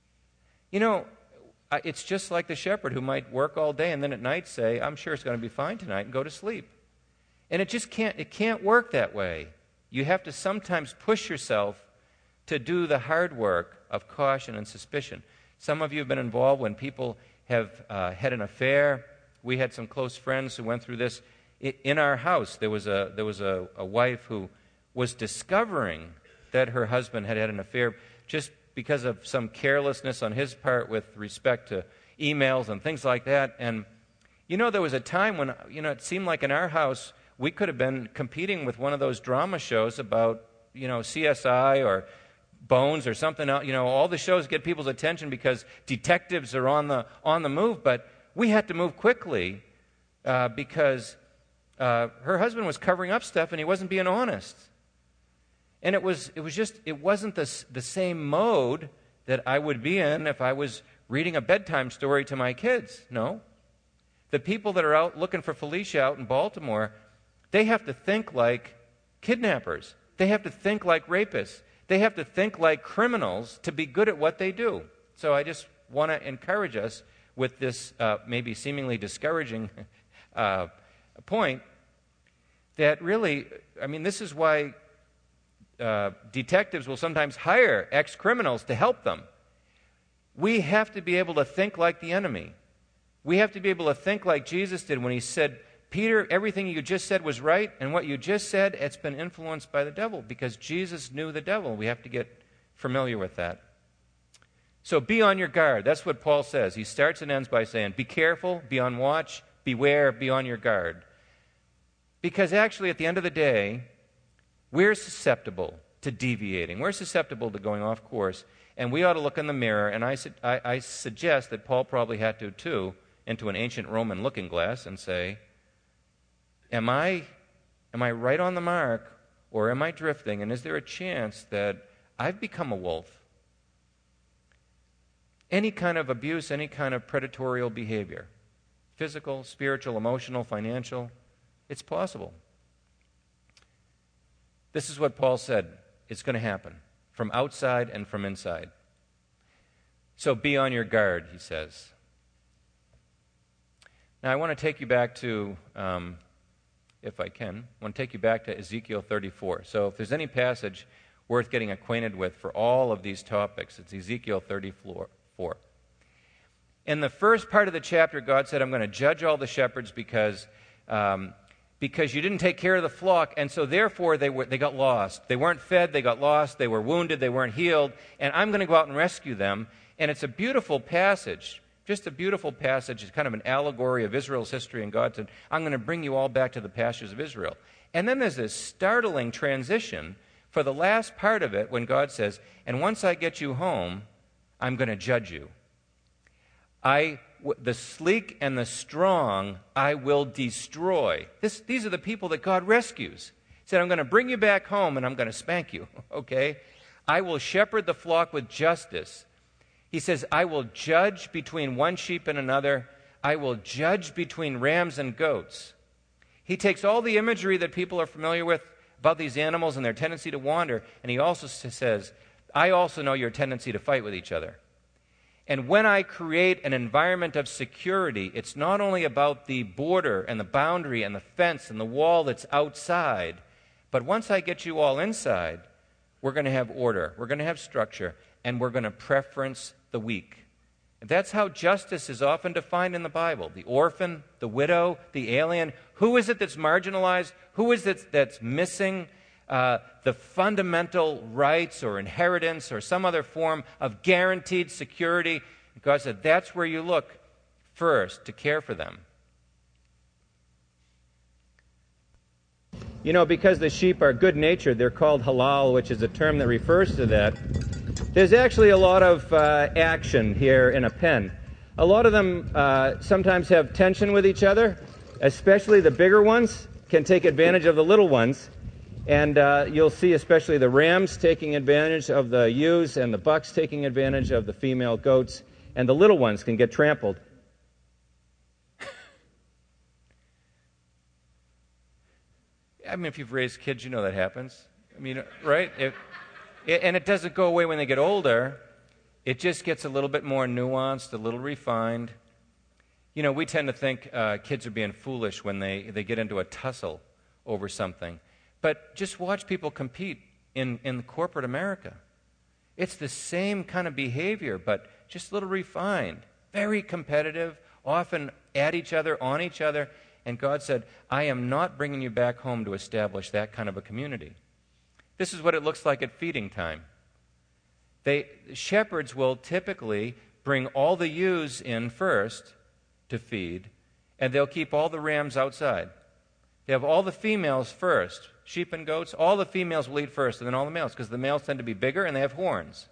It's just like the shepherd who might work all day and then at night say, I'm sure it's going to be fine tonight, and go to sleep. And it can't work that way. You have to sometimes push yourself to do the hard work of caution and suspicion. Some of you have been involved when people have had an affair. We had some close friends who went through this. In our house, there was a wife who was discovering that her husband had had an affair just because of some carelessness on his part with respect to emails and things like that. And, there was a time when, it seemed like in our house we could have been competing with one of those drama shows about, CSI or Bones or something else. All the shows get people's attention because detectives are on the move, but we had to move quickly because her husband was covering up stuff and he wasn't being honest. And it wasn't the same mode that I would be in if I was reading a bedtime story to my kids. No. The people that are out looking for Felicia out in Baltimore, they have to think like kidnappers. They have to think like rapists. They have to think like criminals to be good at what they do. So I just want to encourage us with this maybe seemingly discouraging point that really, this is why detectives will sometimes hire ex-criminals to help them. We have to be able to think like the enemy. We have to be able to think like Jesus did when he said, Peter, everything you just said was right, and what you just said, it's been influenced by the devil, because Jesus knew the devil. We have to get familiar with that. So be on your guard. That's what Paul says. He starts and ends by saying, be careful, be on watch, beware, be on your guard. Because actually, at the end of the day, we're susceptible to deviating. We're susceptible to going off course, and we ought to look in the mirror, and I suggest that Paul probably had to, too, into an ancient Roman looking glass and say, Am I right on the mark, or am I drifting? And is there a chance that I've become a wolf? Any kind of abuse, any kind of predatorial behavior, physical, spiritual, emotional, financial, it's possible. This is what Paul said. It's going to happen from outside and from inside. So be on your guard, he says. Now I want to take you back to... if I can, I want to take you back to Ezekiel 34. So if there's any passage worth getting acquainted with for all of these topics, it's Ezekiel 34. In the first part of the chapter, God said, I'm going to judge all the shepherds because you didn't take care of the flock, and so therefore they got lost. They weren't fed, they got lost, they were wounded, they weren't healed, and I'm going to go out and rescue them. And it's a beautiful passage. Just a beautiful passage. It's kind of an allegory of Israel's history, and God said, I'm going to bring you all back to the pastures of Israel. And then there's this startling transition for the last part of it, when God says, and once I get you home, I'm going to judge you. The sleek and the strong I will destroy. These are the people that God rescues. He said, I'm going to bring you back home and I'm going to spank you, okay? I will shepherd the flock with justice. He says, I will judge between one sheep and another. I will judge between rams and goats. He takes all the imagery that people are familiar with about these animals and their tendency to wander, and he also says, I also know your tendency to fight with each other. And when I create an environment of security, it's not only about the border and the boundary and the fence and the wall that's outside, but once I get you all inside, we're going to have order, we're going to have structure, and we're going to preference the weak. And that's how justice is often defined in the Bible. The orphan, the widow, the alien. Who is it that's marginalized? Who is it that's missing the fundamental rights or inheritance or some other form of guaranteed security? God said, that's where you look first to care for them. You know, because the sheep are good-natured, they're called halal, which is a term that refers to that. There's actually a lot of action here in a pen. A lot of them sometimes have tension with each other, especially the bigger ones can take advantage of the little ones. And you'll see especially the rams taking advantage of the ewes and the bucks taking advantage of the female goats, and the little ones can get trampled. I mean, if you've raised kids, you know that happens. I mean, right? And it doesn't go away when they get older. It just gets a little bit more nuanced, a little refined. You know, we tend to think kids are being foolish when they get into a tussle over something. But just watch people compete in corporate America. It's the same kind of behavior, but just a little refined. Very competitive, often at each other, on each other. And God said, I am not bringing you back home to establish that kind of a community. This is what it looks like at feeding time. Shepherds will typically bring all the ewes in first to feed, and they'll keep all the rams outside. They have all the females first, sheep and goats. All the females will eat first, and then all the males, because the males tend to be bigger and they have horns.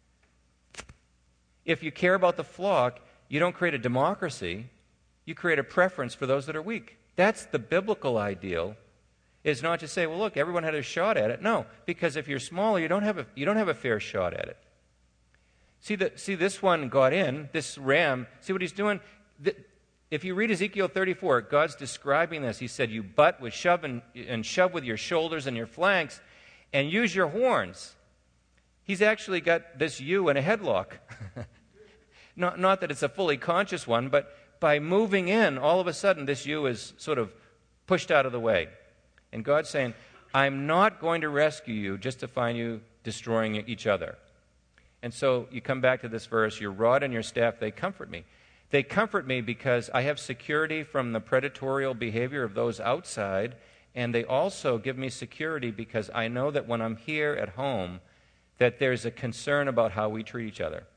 If you care about the flock, you don't create a democracy. You create a preference for those that are weak. That's the biblical ideal. Is not to say, well, look, everyone had a shot at it. No, because if you're smaller, you don't have a fair shot at it. See, this one got in, this ram. See what he's doing? If you read Ezekiel 34, God's describing this. He said, you butt with shove and shove with your shoulders and your flanks, and use your horns. He's actually got this ewe in a headlock. Not that it's a fully conscious one, but by moving in, all of a sudden, this ewe is sort of pushed out of the way. And God's saying, I'm not going to rescue you just to find you destroying each other. And so you come back to this verse, your rod and your staff, they comfort me. They comfort me because I have security from the predatorial behavior of those outside, and they also give me security because I know that when I'm here at home, that there's a concern about how we treat each other.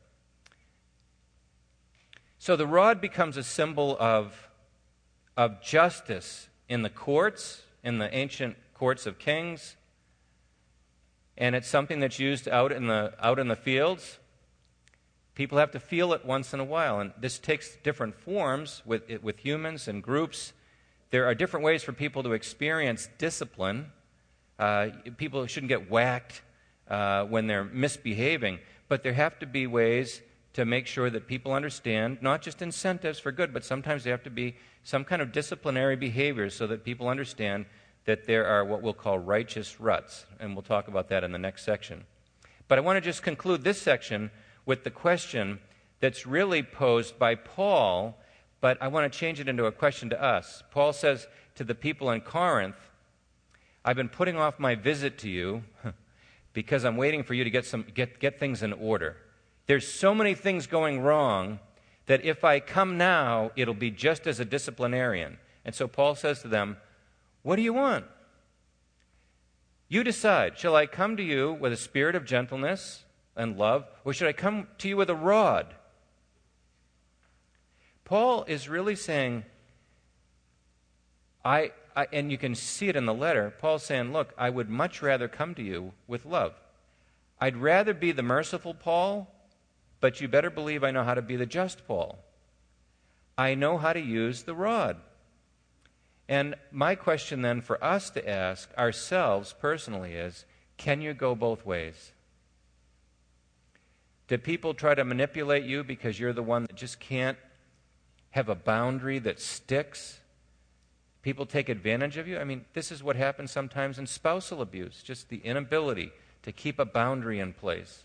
So the rod becomes a symbol of justice in the courts, in the ancient courts of kings, and it's something that's used out in the fields. People have to feel it once in a while, and this takes different forms with humans and groups. There are different ways for people to experience discipline. People shouldn't get whacked when they're misbehaving, but there have to be ways to make sure that people understand, not just incentives for good, but sometimes there have to be some kind of disciplinary behaviors so that people understand that there are what we'll call righteous ruts, and we'll talk about that in the next section. But I want to just conclude this section with the question that's really posed by Paul, but I want to change it into a question to us. Paul says to the people in Corinth, I've been putting off my visit to you because I'm waiting for you to get things in order. There's so many things going wrong that if I come now, it'll be just as a disciplinarian. And so Paul says to them, what do you want? You decide. Shall I come to you with a spirit of gentleness and love, or should I come to you with a rod? Paul is really saying, I and you can see it in the letter, Paul's saying, look, I would much rather come to you with love. I'd rather be the merciful Paul, but you better believe I know how to be the just Paul. I know how to use the rod. And my question then for us to ask ourselves personally is, can you go both ways? Do people try to manipulate you because you're the one that just can't have a boundary that sticks? People take advantage of you? I mean, this is what happens sometimes in spousal abuse, just the inability to keep a boundary in place.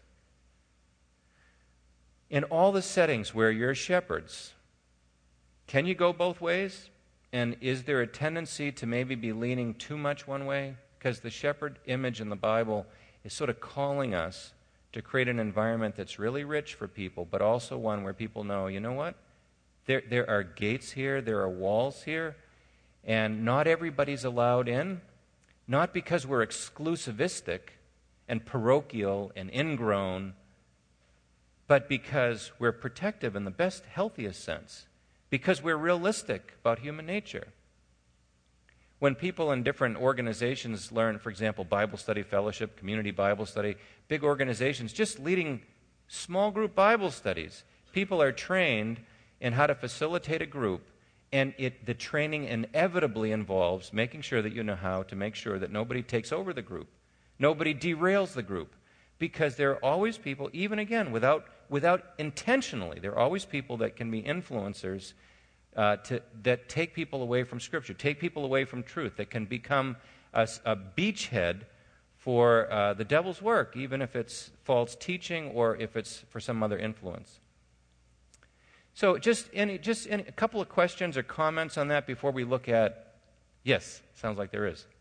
In all the settings where you're shepherds, can you go both ways? And is there a tendency to maybe be leaning too much one way? Because the shepherd image in the Bible is sort of calling us to create an environment that's really rich for people, but also one where people know, you know what? There are gates here, there are walls here, and not everybody's allowed in, not because we're exclusivistic and parochial and ingrown, but because we're protective in the best, healthiest sense, because we're realistic about human nature. When people in different organizations learn, for example, Bible study fellowship, community Bible study, big organizations, just leading small group Bible studies, people are trained in how to facilitate a group, and the training inevitably involves making sure that you know how to make sure that nobody takes over the group, nobody derails the group, because there are always people, even again, without intentionally, there are always people that can be influencers that take people away from Scripture, take people away from truth, that can become a beachhead for the devil's work, even if it's false teaching or if it's for some other influence. So just a couple of questions or comments on that before we look at, yes, sounds like there is.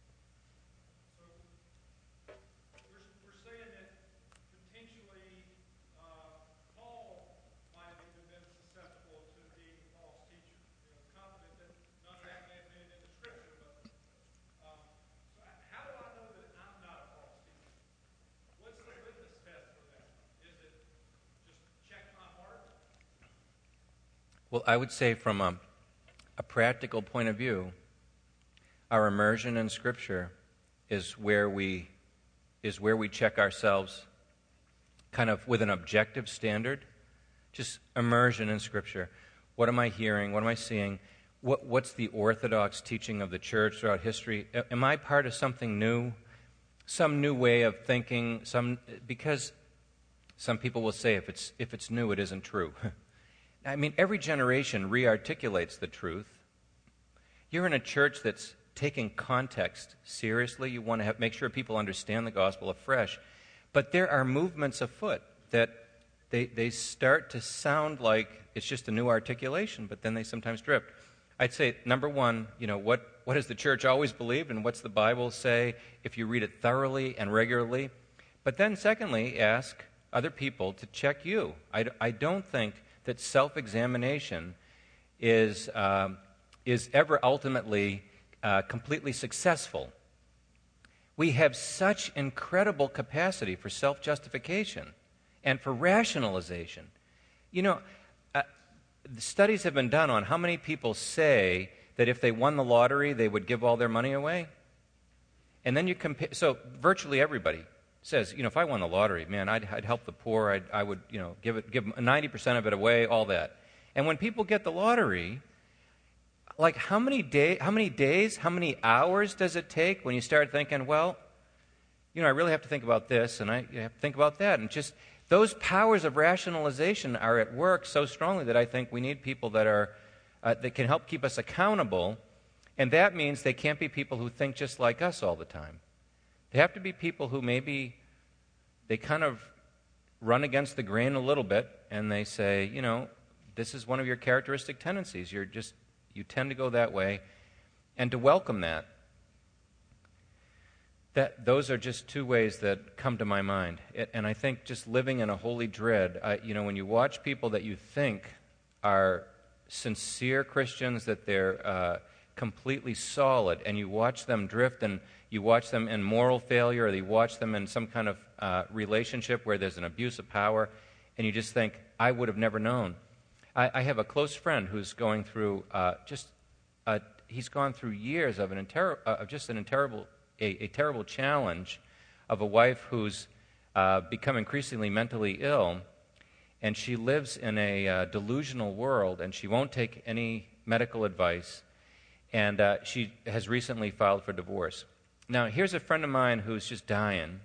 Well, I would say from a practical point of view, our immersion in Scripture is where we check ourselves kind of with an objective standard. Just immersion in Scripture. What am I hearing? What am I seeing? What's the orthodox teaching of the church throughout history? Am I part of something new? Some new way of thinking? Because some people will say if it's new, it isn't true. I mean, every generation re-articulates the truth. You're in a church that's taking context seriously. You want to make sure people understand the gospel afresh. But there are movements afoot that they start to sound like it's just a new articulation, but then they sometimes drift. I'd say, number one, what has the church always believed, and what's the Bible say if you read it thoroughly and regularly? But then secondly, ask other people to check you. I don't think that self-examination is ever ultimately completely successful. We have such incredible capacity for self-justification and for rationalization. Studies have been done on how many people say that if they won the lottery, they would give all their money away. And then you compare, so virtually everybody says, if I won the lottery, man, I'd help the poor, I would, give 90% of it away, all that. And when people get the lottery, like how many days, how many hours does it take when you start thinking, well, I really have to think about this, and I have to think about that, and just those powers of rationalization are at work so strongly that I think we need people that can help keep us accountable, and that means they can't be people who think just like us all the time. They have to be people who maybe they kind of run against the grain a little bit, and they say, this is one of your characteristic tendencies. You tend to go that way, and to welcome that. Those are just two ways that come to my mind. And I think just living in a holy dread, when you watch people that you think are sincere Christians, that they're completely solid, and you watch them drift, and you watch them in moral failure, or you watch them in some kind of relationship where there's an abuse of power, and you just think, I would have never known. I have a close friend who's going through he's gone through years of a terrible challenge of a wife who's become increasingly mentally ill, and she lives in a delusional world, and she won't take any medical advice, and she has recently filed for divorce. Now, here's a friend of mine who's just dying,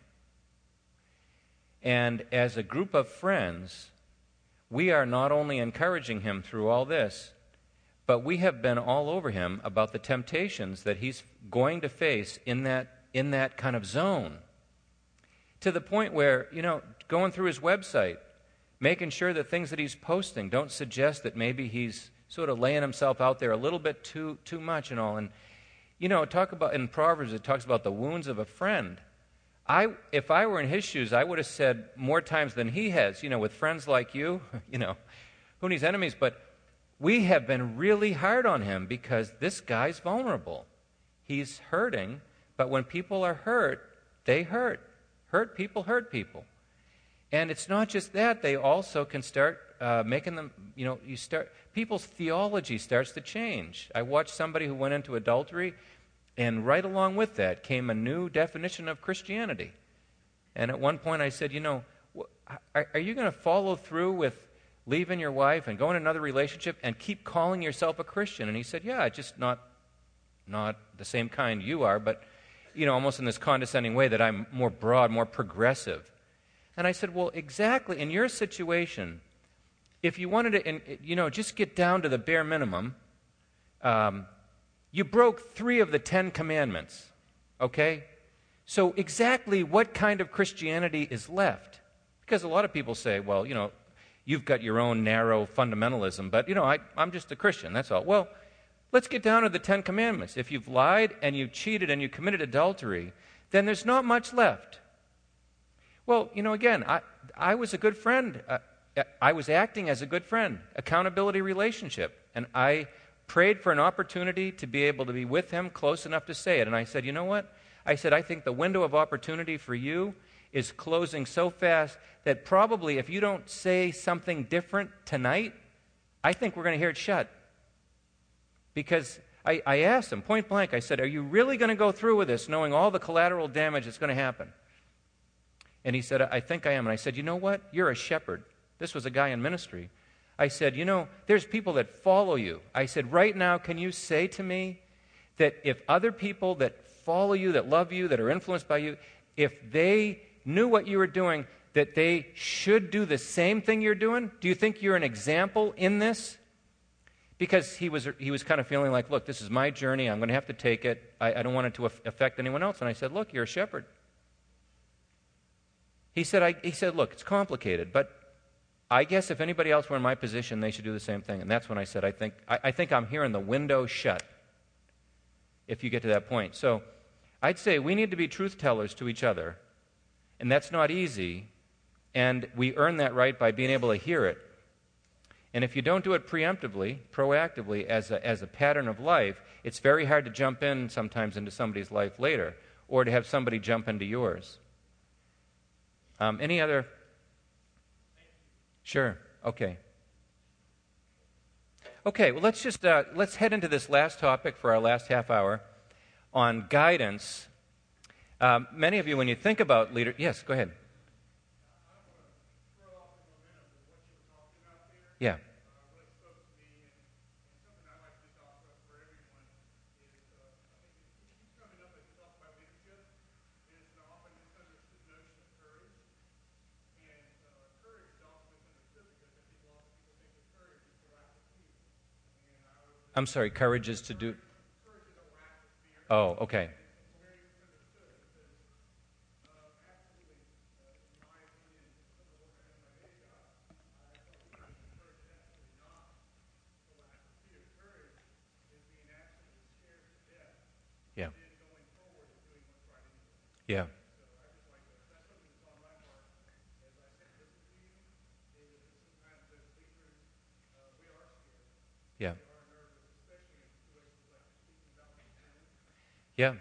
and as a group of friends, we are not only encouraging him through all this, but we have been all over him about the temptations that he's going to face in that kind of zone. To the point where, going through his website, making sure that things that he's posting don't suggest that maybe he's sort of laying himself out there a little bit too much and all. And, talk about in Proverbs, it talks about the wounds of a friend. If I were in his shoes, I would have said more times than he has, with friends like you, who needs enemies? But we have been really hard on him because this guy's vulnerable. He's hurting, but when people are hurt, they hurt. Hurt people hurt people. And it's not just that. They also can start making them, people's theology starts to change. I watched somebody who went into adultery, and right along with that came a new definition of Christianity. And at one point I said, are you going to follow through with leaving your wife and going in another relationship and keep calling yourself a Christian? And he said, yeah, just not the same kind you are, but, almost in this condescending way that I'm more broad, more progressive. And I said, well, exactly, in your situation, if you wanted to, just get down to the bare minimum, you broke 3 of the 10 commandments, okay? So exactly what kind of Christianity is left? Because a lot of people say, well, you've got your own narrow fundamentalism, but, I'm just a Christian, that's all. Well, let's get down to the 10 commandments. If you've lied and you've cheated and you committed adultery, then there's not much left. Well, again, I was a good friend. I was acting as a good friend, accountability relationship. And I prayed for an opportunity to be able to be with him close enough to say it. And I said, you know what? I said, I think the window of opportunity for you is closing so fast that probably if you don't say something different tonight, I think we're going to hear it shut. Because I asked him point blank, I said, are you really going to go through with this knowing all the collateral damage that's going to happen? And he said, I think I am. And I said, you know what? You're a shepherd. This was a guy in ministry. I said, there's people that follow you. I said, right now, can you say to me that if other people that follow you, that love you, that are influenced by you, if they knew what you were doing, that they should do the same thing you're doing? Do you think you're an example in this? Because he was kind of feeling like, look, this is my journey. I'm going to have to take it. I don't want it to affect anyone else. And I said, look, you're a shepherd. He said, look, it's complicated, but I guess if anybody else were in my position, they should do the same thing. And that's when I said, I think I'm hearing the window shut, if you get to that point. So I'd say we need to be truth tellers to each other, and that's not easy, and we earn that right by being able to hear it. And if you don't do it preemptively, proactively, as a pattern of life, it's very hard to jump in sometimes into somebody's life later, or to have somebody jump into yours. Any other? Sure. Okay. Okay, well, let's head into this last topic for our last half hour on guidance. Many of you, when you think about leader, yes, go ahead. Yeah. I'm sorry, courage is to do... Oh, okay. Yeah. Yeah. Yeah. Yeah.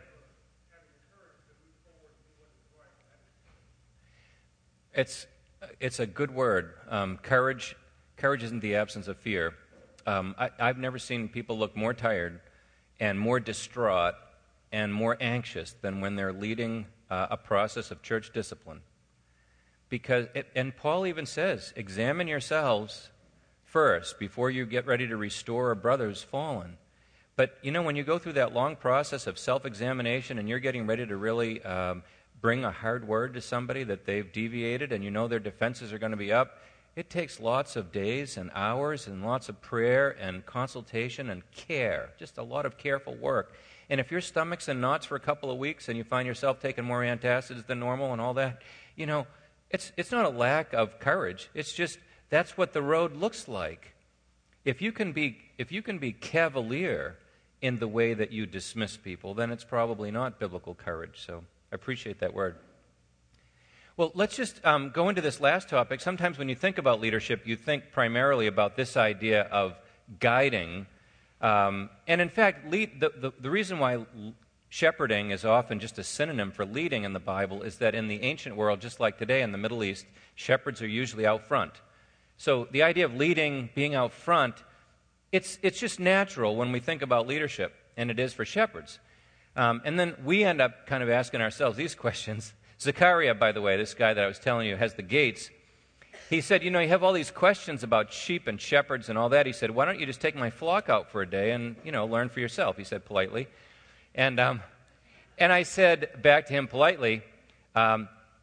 It's a good word. Courage isn't the absence of fear. I've never seen people look more tired and more distraught and more anxious than when they're leading a process of church discipline. And Paul even says, examine yourselves first before you get ready to restore a brother who's fallen. But, when you go through that long process of self-examination and you're getting ready to really bring a hard word to somebody that they've deviated and their defenses are going to be up, it takes lots of days and hours and lots of prayer and consultation and care, just a lot of careful work. And if your stomach's in knots for a couple of weeks and you find yourself taking more antacids than normal and all that, it's not a lack of courage. It's just that's what the road looks like. If you can be cavalier in the way that you dismiss people, then it's probably not biblical courage. So I appreciate that word. Well, let's just go into this last topic. Sometimes when you think about leadership, you think primarily about this idea of guiding. And in fact, the reason why shepherding is often just a synonym for leading in the Bible is that in the ancient world, just like today in the Middle East, shepherds are usually out front. So the idea of leading, being out front, it's just natural when we think about leadership, and it is for shepherds. And then we end up kind of asking ourselves these questions. Zechariah, by the way, this guy that I was telling you has the gates, he said, you have all these questions about sheep and shepherds and all that. He said, why don't you just take my flock out for a day and, learn for yourself, he said politely. And I said back to him politely, I'll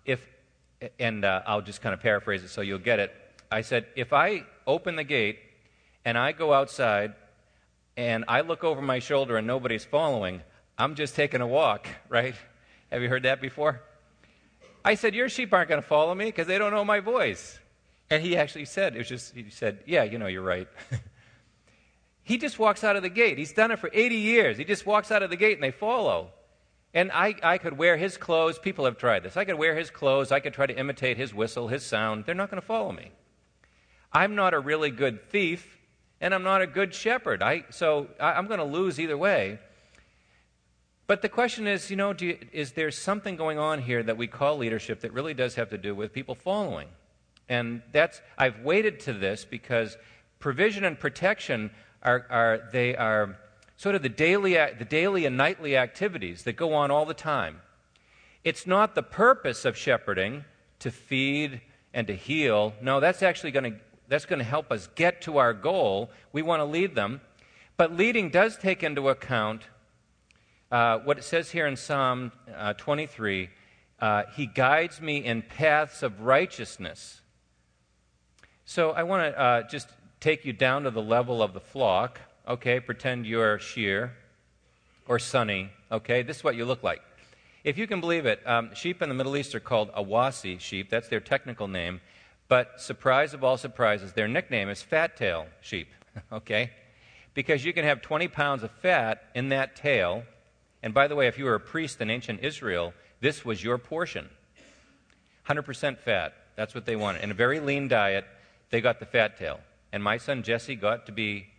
just kind of paraphrase it so you'll get it. I said, if I open the gate and I go outside and I look over my shoulder and nobody's following, I'm just taking a walk, right? Have you heard that before? I said, your sheep aren't going to follow me because they don't know my voice. And he actually said, he said, yeah, you're right. He just walks out of the gate. He's done it for 80 years. He just walks out of the gate and they follow. And I could wear his clothes. People have tried this. I could wear his clothes. I could try to imitate his whistle, his sound. They're not going to follow me. I'm not a really good thief, and I'm not a good shepherd. So I'm going to lose either way. But the question is, is there something going on here that we call leadership that really does have to do with people following? And I've waited to this because provision and protection are sort of the daily and nightly activities that go on all the time. It's not the purpose of shepherding to feed and to heal. No, that's actually going to help us get to our goal. We want to lead them. But leading does take into account what it says here in Psalm 23, he guides me in paths of righteousness. So I want to just take you down to the level of the flock. Okay, pretend you're Shear or Sonny. Okay, this is what you look like. If you can believe it, sheep in the Middle East are called Awasi sheep. That's their technical name. But surprise of all surprises, their nickname is fat tail sheep. Okay, because you can have 20 pounds of fat in that tail. And by the way, if you were a priest in ancient Israel, this was your portion. 100% fat. That's what they wanted. In a very lean diet, they got the fat tail. And my son Jesse got to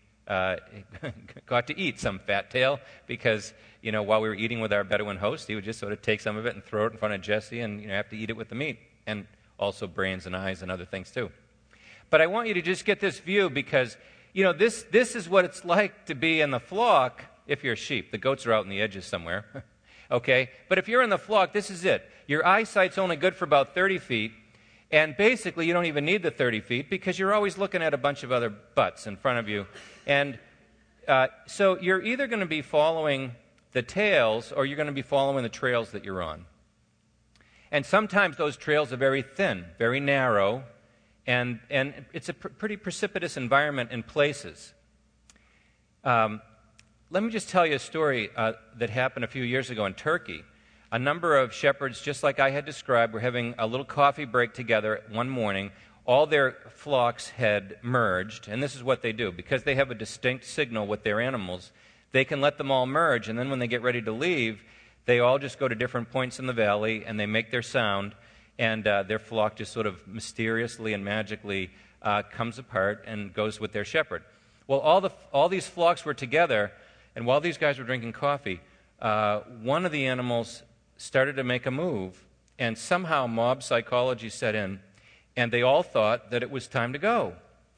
eat some fat tail because, while we were eating with our Bedouin host, he would just sort of take some of it and throw it in front of Jesse and, have to eat it with the meat. And also brains and eyes and other things too. But I want you to just get this view because, this is what it's like to be in the flock if you're a sheep. The goats are out in the edges somewhere. Okay? But if you're in the flock, this is it. Your eyesight's only good for about 30 feet. And basically, you don't even need the 30 feet because you're always looking at a bunch of other butts in front of you. And so you're either going to be following the tails or you're going to be following the trails that you're on. And sometimes those trails are very thin, very narrow, and it's a pretty precipitous environment in places. Let me just tell you a story that happened a few years ago in Turkey. A number of shepherds, just like I had described, were having a little coffee break together one morning. All their flocks had merged, and this is what they do. Because they have a distinct signal with their animals, they can let them all merge, and then when they get ready to leave, they all just go to different points in the valley, and they make their sound, and their flock just sort of mysteriously and magically comes apart and goes with their shepherd. Well, all these flocks were together, and while these guys were drinking coffee, one of the animals started to make a move, and somehow mob psychology set in, and they all thought that it was time to go.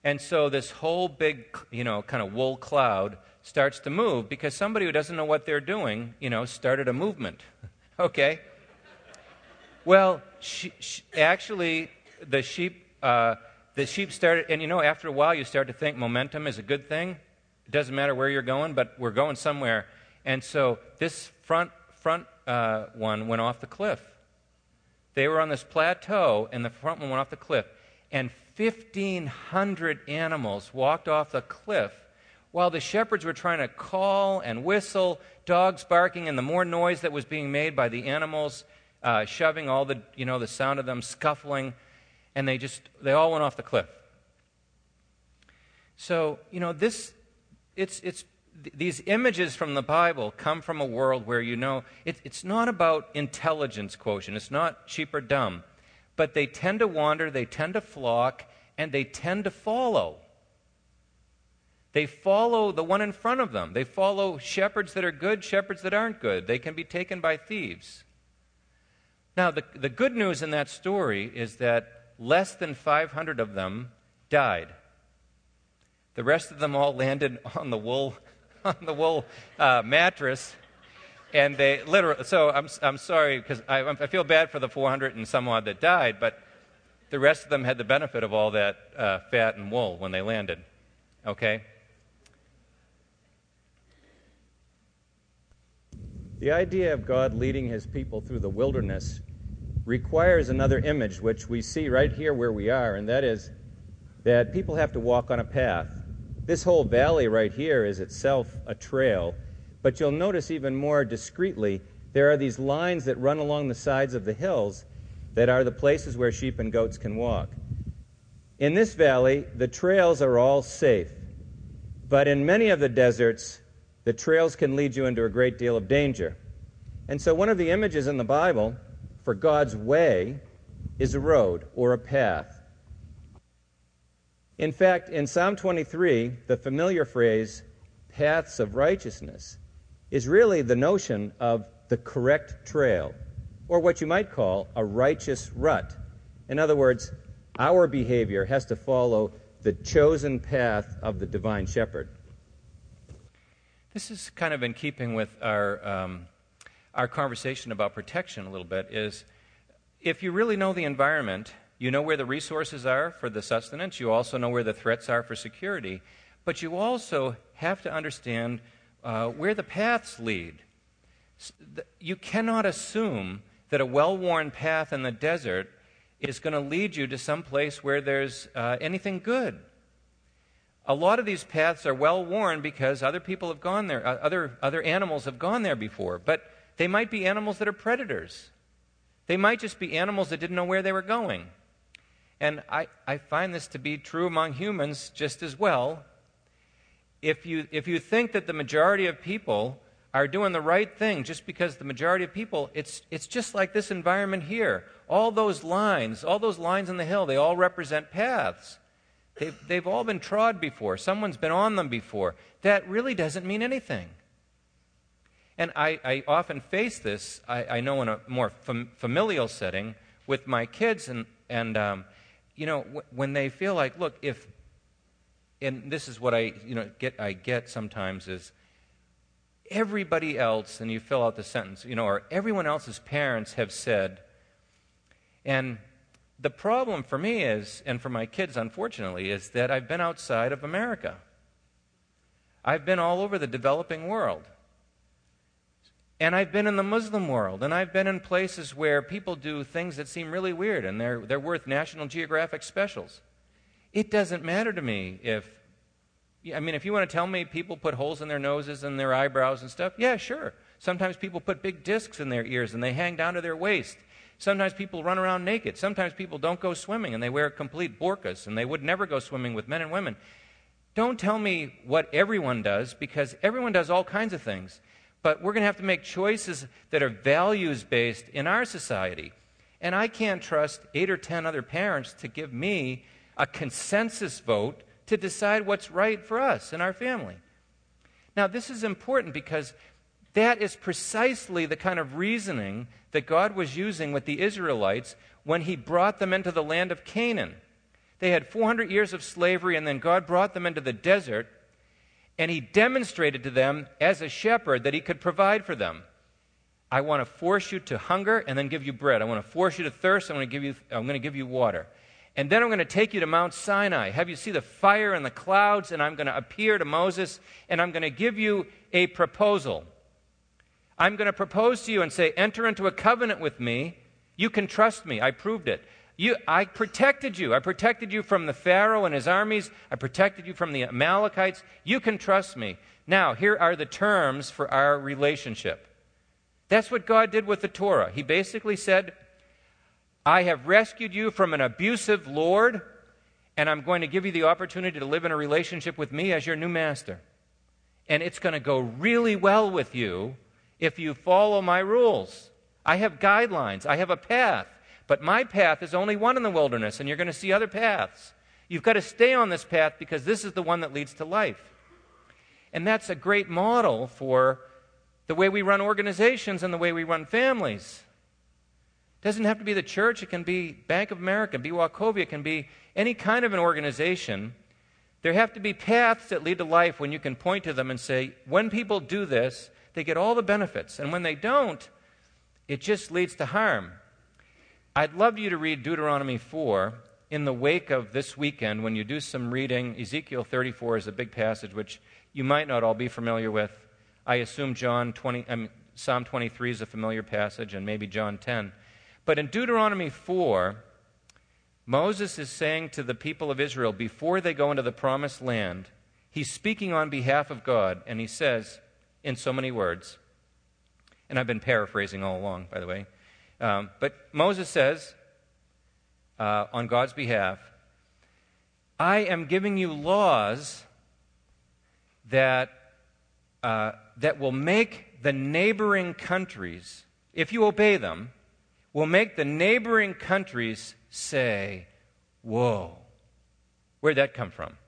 And so this whole big, kind of wool cloud starts to move because somebody who doesn't know what they're doing, started a movement. Okay? Well, actually, the sheep started, and after a while you start to think momentum is a good thing. It doesn't matter where you're going, but we're going somewhere. And so this front one went off the cliff. They were on this plateau, and the front one went off the cliff. And 1,500 animals walked off the cliff while the shepherds were trying to call and whistle, dogs barking, and the more noise that was being made by the animals, shoving all the, the sound of them scuffling, and they all went off the cliff. So, these images from the Bible come from a world where it's not about intelligence quotient. It's not sheep are dumb. But they tend to wander, they tend to flock, and they tend to follow. They follow the one in front of them. They follow shepherds that are good, shepherds that aren't good. They can be taken by thieves. Now, the good news in that story is that less than 500 of them died. The rest of them all landed on the wool mattress, and they literally. So I'm sorry because I feel bad for the 400 and some odd that died, but the rest of them had the benefit of all that fat and wool when they landed. Okay. The idea of God leading his people through the wilderness requires another image, which we see right here where we are, and that is that people have to walk on a path. This whole valley right here is itself a trail, but you'll notice even more discreetly, there are these lines that run along the sides of the hills that are the places where sheep and goats can walk. In this valley, the trails are all safe, but in many of the deserts, the trails can lead you into a great deal of danger. And so one of the images in the Bible for God's way is a road or a path. In fact, in Psalm 23, the familiar phrase, paths of righteousness, is really the notion of the correct trail, or what you might call a righteous rut. In other words, our behavior has to follow the chosen path of the divine shepherd. This is kind of in keeping with our conversation about protection a little bit, is if you really know the environment, you know where the resources are for the sustenance. You also know where the threats are for security. But you also have to understand where the paths lead. You cannot assume that a well-worn path in the desert is going to lead you to some place where there's anything good. A lot of these paths are well-worn because other people have gone there, other animals have gone there before. But they might be animals that are predators. They might just be animals that didn't know where they were going. And I find this to be true among humans just as well. If you think that the majority of people are doing the right thing just because the majority of people, it's just like this environment here. All those lines in the hill, they all represent paths. They've all been trod before. Someone's been on them before. That really doesn't mean anything. And I often face this, I know in a more familial setting with my kids, and when they feel like, look, and this is what I get sometimes is everybody else, and you fill out the sentence, or everyone else's parents have said, and the problem for me is, and for my kids, unfortunately, is that I've been outside of America. I've been all over the developing world. And I've been in the Muslim world, and I've been in places where people do things that seem really weird, and they're worth National Geographic specials. It doesn't matter to me if you want to tell me people put holes in their noses and their eyebrows and stuff, yeah, sure. Sometimes people put big discs in their ears and they hang down to their waist. Sometimes people run around naked. Sometimes people don't go swimming and they wear complete burqas, and they would never go swimming with men and women. Don't tell me what everyone does, because everyone does all kinds of things. But we're going to have to make choices that are values-based in our society. And I can't trust 8 or 10 other parents to give me a consensus vote to decide what's right for us and our family. Now, this is important because that is precisely the kind of reasoning that God was using with the Israelites when he brought them into the land of Canaan. They had 400 years of slavery, and then God brought them into the desert, and he demonstrated to them as a shepherd that he could provide for them. I want to force you to hunger and then give you bread. I want to force you to thirst. I'm going to give you water. And then I'm going to take you to Mount Sinai, have you see the fire and the clouds, and I'm going to appear to Moses, and I'm going to give you a proposal. I'm going to propose to you and say, enter into a covenant with me. You can trust me. I proved it. I protected you. I protected you from the Pharaoh and his armies. I protected you from the Amalekites. You can trust me. Now, here are the terms for our relationship. That's what God did with the Torah. He basically said, I have rescued you from an abusive Lord, and I'm going to give you the opportunity to live in a relationship with me as your new master. And it's going to go really well with you if you follow my rules. I have guidelines. I have a path. But my path is only one in the wilderness, and you're going to see other paths. You've got to stay on this path because this is the one that leads to life. And that's a great model for the way we run organizations and the way we run families. It doesn't have to be the church. It can be Bank of America, it can be Wachovia, it can be any kind of an organization. There have to be paths that lead to life when you can point to them and say, when people do this, they get all the benefits. And when they don't, it just leads to harm. I'd love you to read Deuteronomy 4 in the wake of this weekend when you do some reading. Ezekiel 34 is a big passage which you might not all be familiar with. I assume Psalm 23 is a familiar passage, and maybe John 10. But in Deuteronomy 4, Moses is saying to the people of Israel before they go into the promised land, he's speaking on behalf of God, and he says in so many words, and I've been paraphrasing all along, by the way, but Moses says on God's behalf, I am giving you laws that will make the neighboring countries, if you obey them, will make the neighboring countries say, whoa, where'd that come from?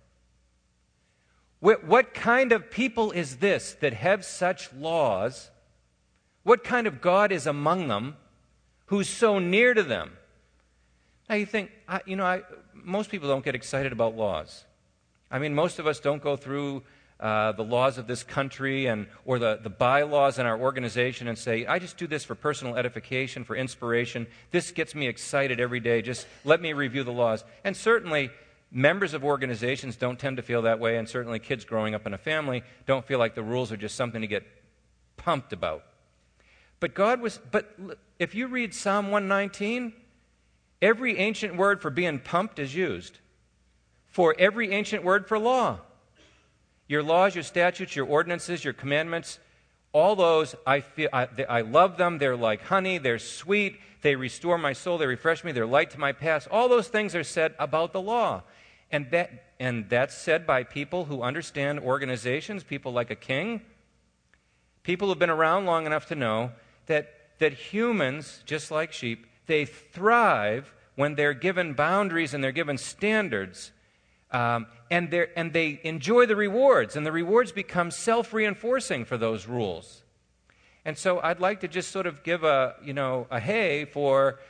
What kind of people is this that have such laws? What kind of God is among them who's so near to them? Now you think, most people don't get excited about laws. I mean, most of us don't go through the laws of this country or the bylaws in our organization and say, I just do this for personal edification, for inspiration. This gets me excited every day. Just let me review the laws. And certainly, members of organizations don't tend to feel that way, and certainly kids growing up in a family don't feel like the rules are just something to get pumped about. But if you read Psalm 119, every ancient word for being pumped is used. For every ancient word for law. Your laws, your statutes, your ordinances, your commandments, all those, I love them. They're like honey. They're sweet. They restore my soul. They refresh me. They're light to my path. All those things are said about the law. And that's said by people who understand organizations, people like a king. People who've been around long enough to know that humans, just like sheep, they thrive when they're given boundaries and they're given standards. And they enjoy the rewards, and the rewards become self-reinforcing for those rules. And so I'd like to just sort of give a hey for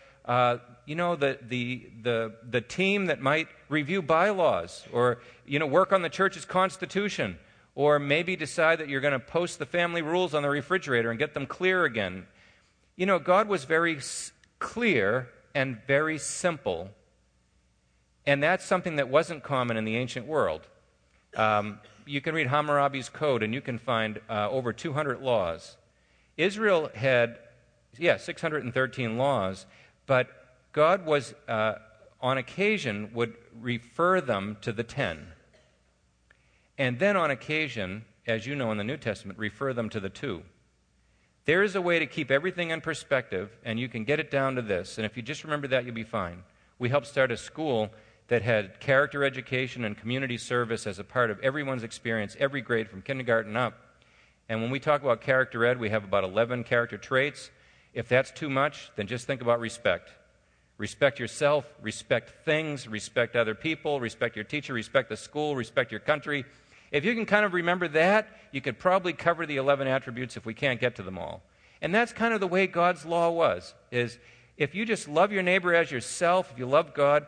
the team that might review bylaws or work on the church's constitution, or maybe decide that you're going to post the family rules on the refrigerator and get them clear again. God was very clear and very simple. And that's something that wasn't common in the ancient world. You can read Hammurabi's Code, and you can find over 200 laws. Israel had, 613 laws, but God was, on occasion, would refer them to the 10. And then on occasion, as you know in the New Testament, refer them to the 2. There is a way to keep everything in perspective, and you can get it down to this. And if you just remember that, you'll be fine. We helped start a school that had character education and community service as a part of everyone's experience, every grade from kindergarten up. And when we talk about character ed, we have about 11 character traits. If that's too much, then just think about respect. Respect yourself, respect things, respect other people, respect your teacher, respect the school, respect your country. If you can kind of remember that, you could probably cover the 11 attributes if we can't get to them all. And that's kind of the way God's law was, is if you just love your neighbor as yourself, if you love God,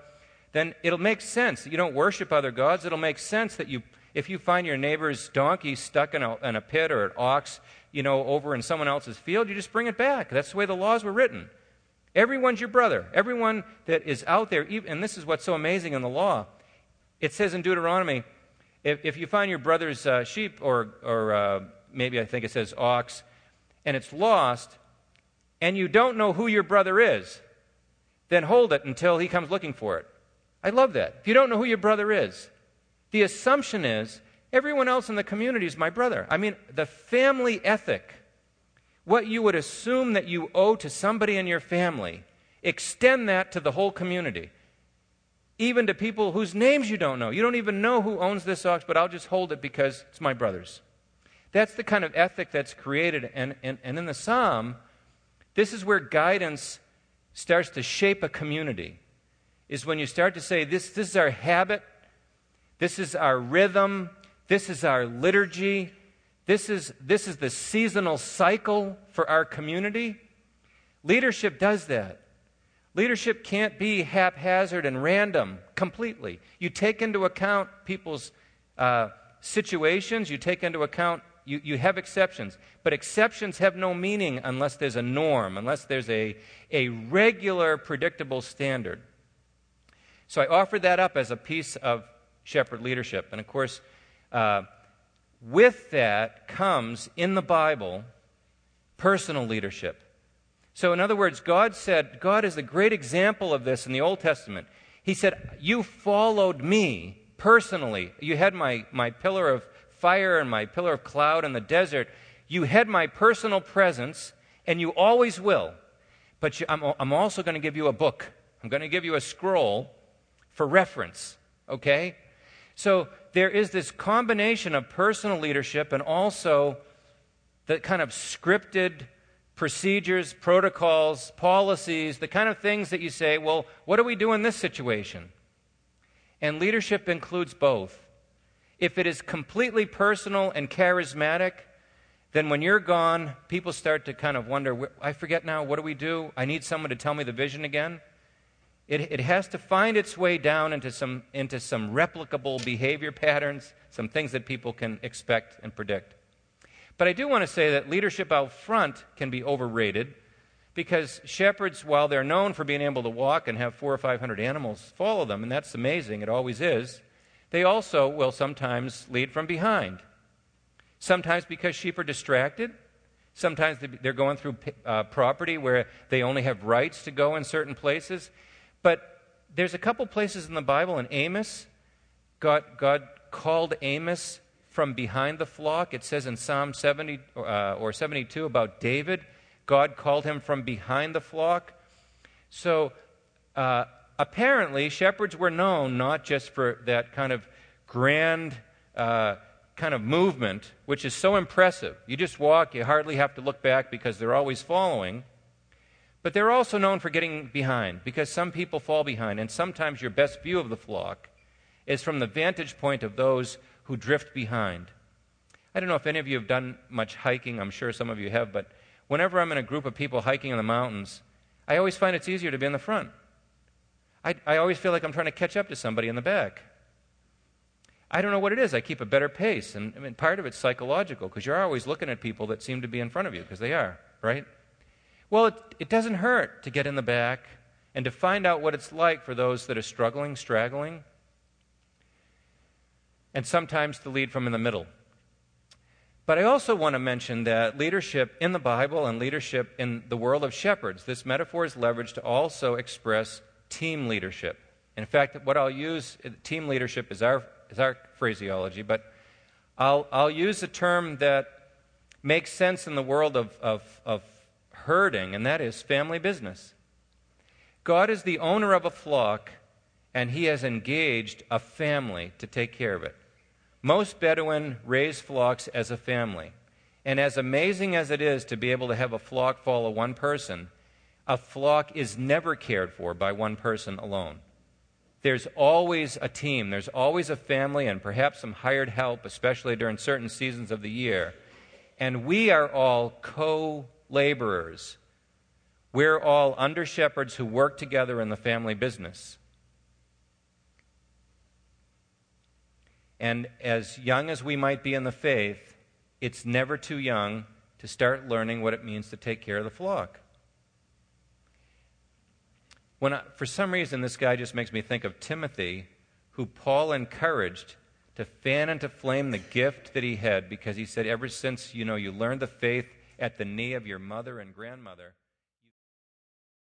then it'll make sense that you don't worship other gods. It'll make sense that if you find your neighbor's donkey stuck in a pit or an ox, over in someone else's field, you just bring it back. That's the way the laws were written. Everyone's your brother. Everyone that is out there, and this is what's so amazing in the law. It says in Deuteronomy, if you find your brother's sheep or maybe I think it says ox, and it's lost, and you don't know who your brother is, then hold it until he comes looking for it. I love that. If you don't know who your brother is, the assumption is everyone else in the community is my brother. I mean, the family ethic, what you would assume that you owe to somebody in your family, extend that to the whole community, even to people whose names you don't know. You don't even know who owns this ox, but I'll just hold it because it's my brother's. That's the kind of ethic that's created. And in the psalm, this is where guidance starts to shape a community, is when you start to say, this is our habit, this is our rhythm, this is our liturgy, this is the seasonal cycle for our community. Leadership does that. Leadership can't be haphazard and random completely. You take into account people's situations, you take into account, you have exceptions, but exceptions have no meaning unless there's a norm, unless there's a regular, predictable standard. So I offered that up as a piece of shepherd leadership. And of course, with that comes, in the Bible, personal leadership. So in other words, God is a great example of this in the Old Testament. He said, you followed me personally. You had my pillar of fire and my pillar of cloud in the desert. You had my personal presence, and you always will. But I'm also going to give you a book. I'm going to give you a scroll for reference, okay? So there is this combination of personal leadership and also the kind of scripted procedures, protocols, policies, the kind of things that you say, well, what do we do in this situation? And leadership includes both. If it is completely personal and charismatic, then when you're gone, people start to kind of wonder, I forget now, what do we do? I need someone to tell me the vision again. It has to find its way down into some replicable behavior patterns, some things that people can expect and predict. But I do want to say that leadership out front can be overrated because shepherds, while they're known for being able to walk and have 400 or 500 animals follow them, and that's amazing, it always is, they also will sometimes lead from behind. Sometimes because sheep are distracted. Sometimes they're going through property where they only have rights to go in certain places. But there's a couple places in the Bible, in Amos, God called Amos from behind the flock. It says in Psalm 70 or 72 about David, God called him from behind the flock. So apparently, shepherds were known not just for that kind of grand kind of movement, which is so impressive. You just walk, you hardly have to look back because they're always following. But they're also known for getting behind, because some people fall behind, and sometimes your best view of the flock is from the vantage point of those who drift behind. I don't know if any of you have done much hiking. I'm sure some of you have, but whenever I'm in a group of people hiking in the mountains, I always find it's easier to be in the front. I always feel like I'm trying to catch up to somebody in the back. I don't know what it is. I keep a better pace, and I mean, part of it's psychological, because you're always looking at people that seem to be in front of you, because they are, right? Well, it doesn't hurt to get in the back and to find out what it's like for those that are struggling, straggling, and sometimes to lead from in the middle. But I also want to mention that leadership in the Bible and leadership in the world of shepherds, this metaphor is leveraged to also express team leadership. In fact, what I'll use, team leadership is our phraseology, but I'll use a term that makes sense in the world of herding, and that is family business. God is the owner of a flock, and he has engaged a family to take care of it. Most Bedouin raise flocks as a family. And as amazing as it is to be able to have a flock follow one person, a flock is never cared for by one person alone. There's always a team. There's always a family and perhaps some hired help, especially during certain seasons of the year. And we are all co-laborers. We're all under shepherds who work together in the family business. And as young as we might be in the faith, it's never too young to start learning what it means to take care of the flock. For some reason, this guy just makes me think of Timothy, who Paul encouraged to fan into flame the gift that he had, because he said, ever since, you learned the faith at the knee of your mother and grandmother,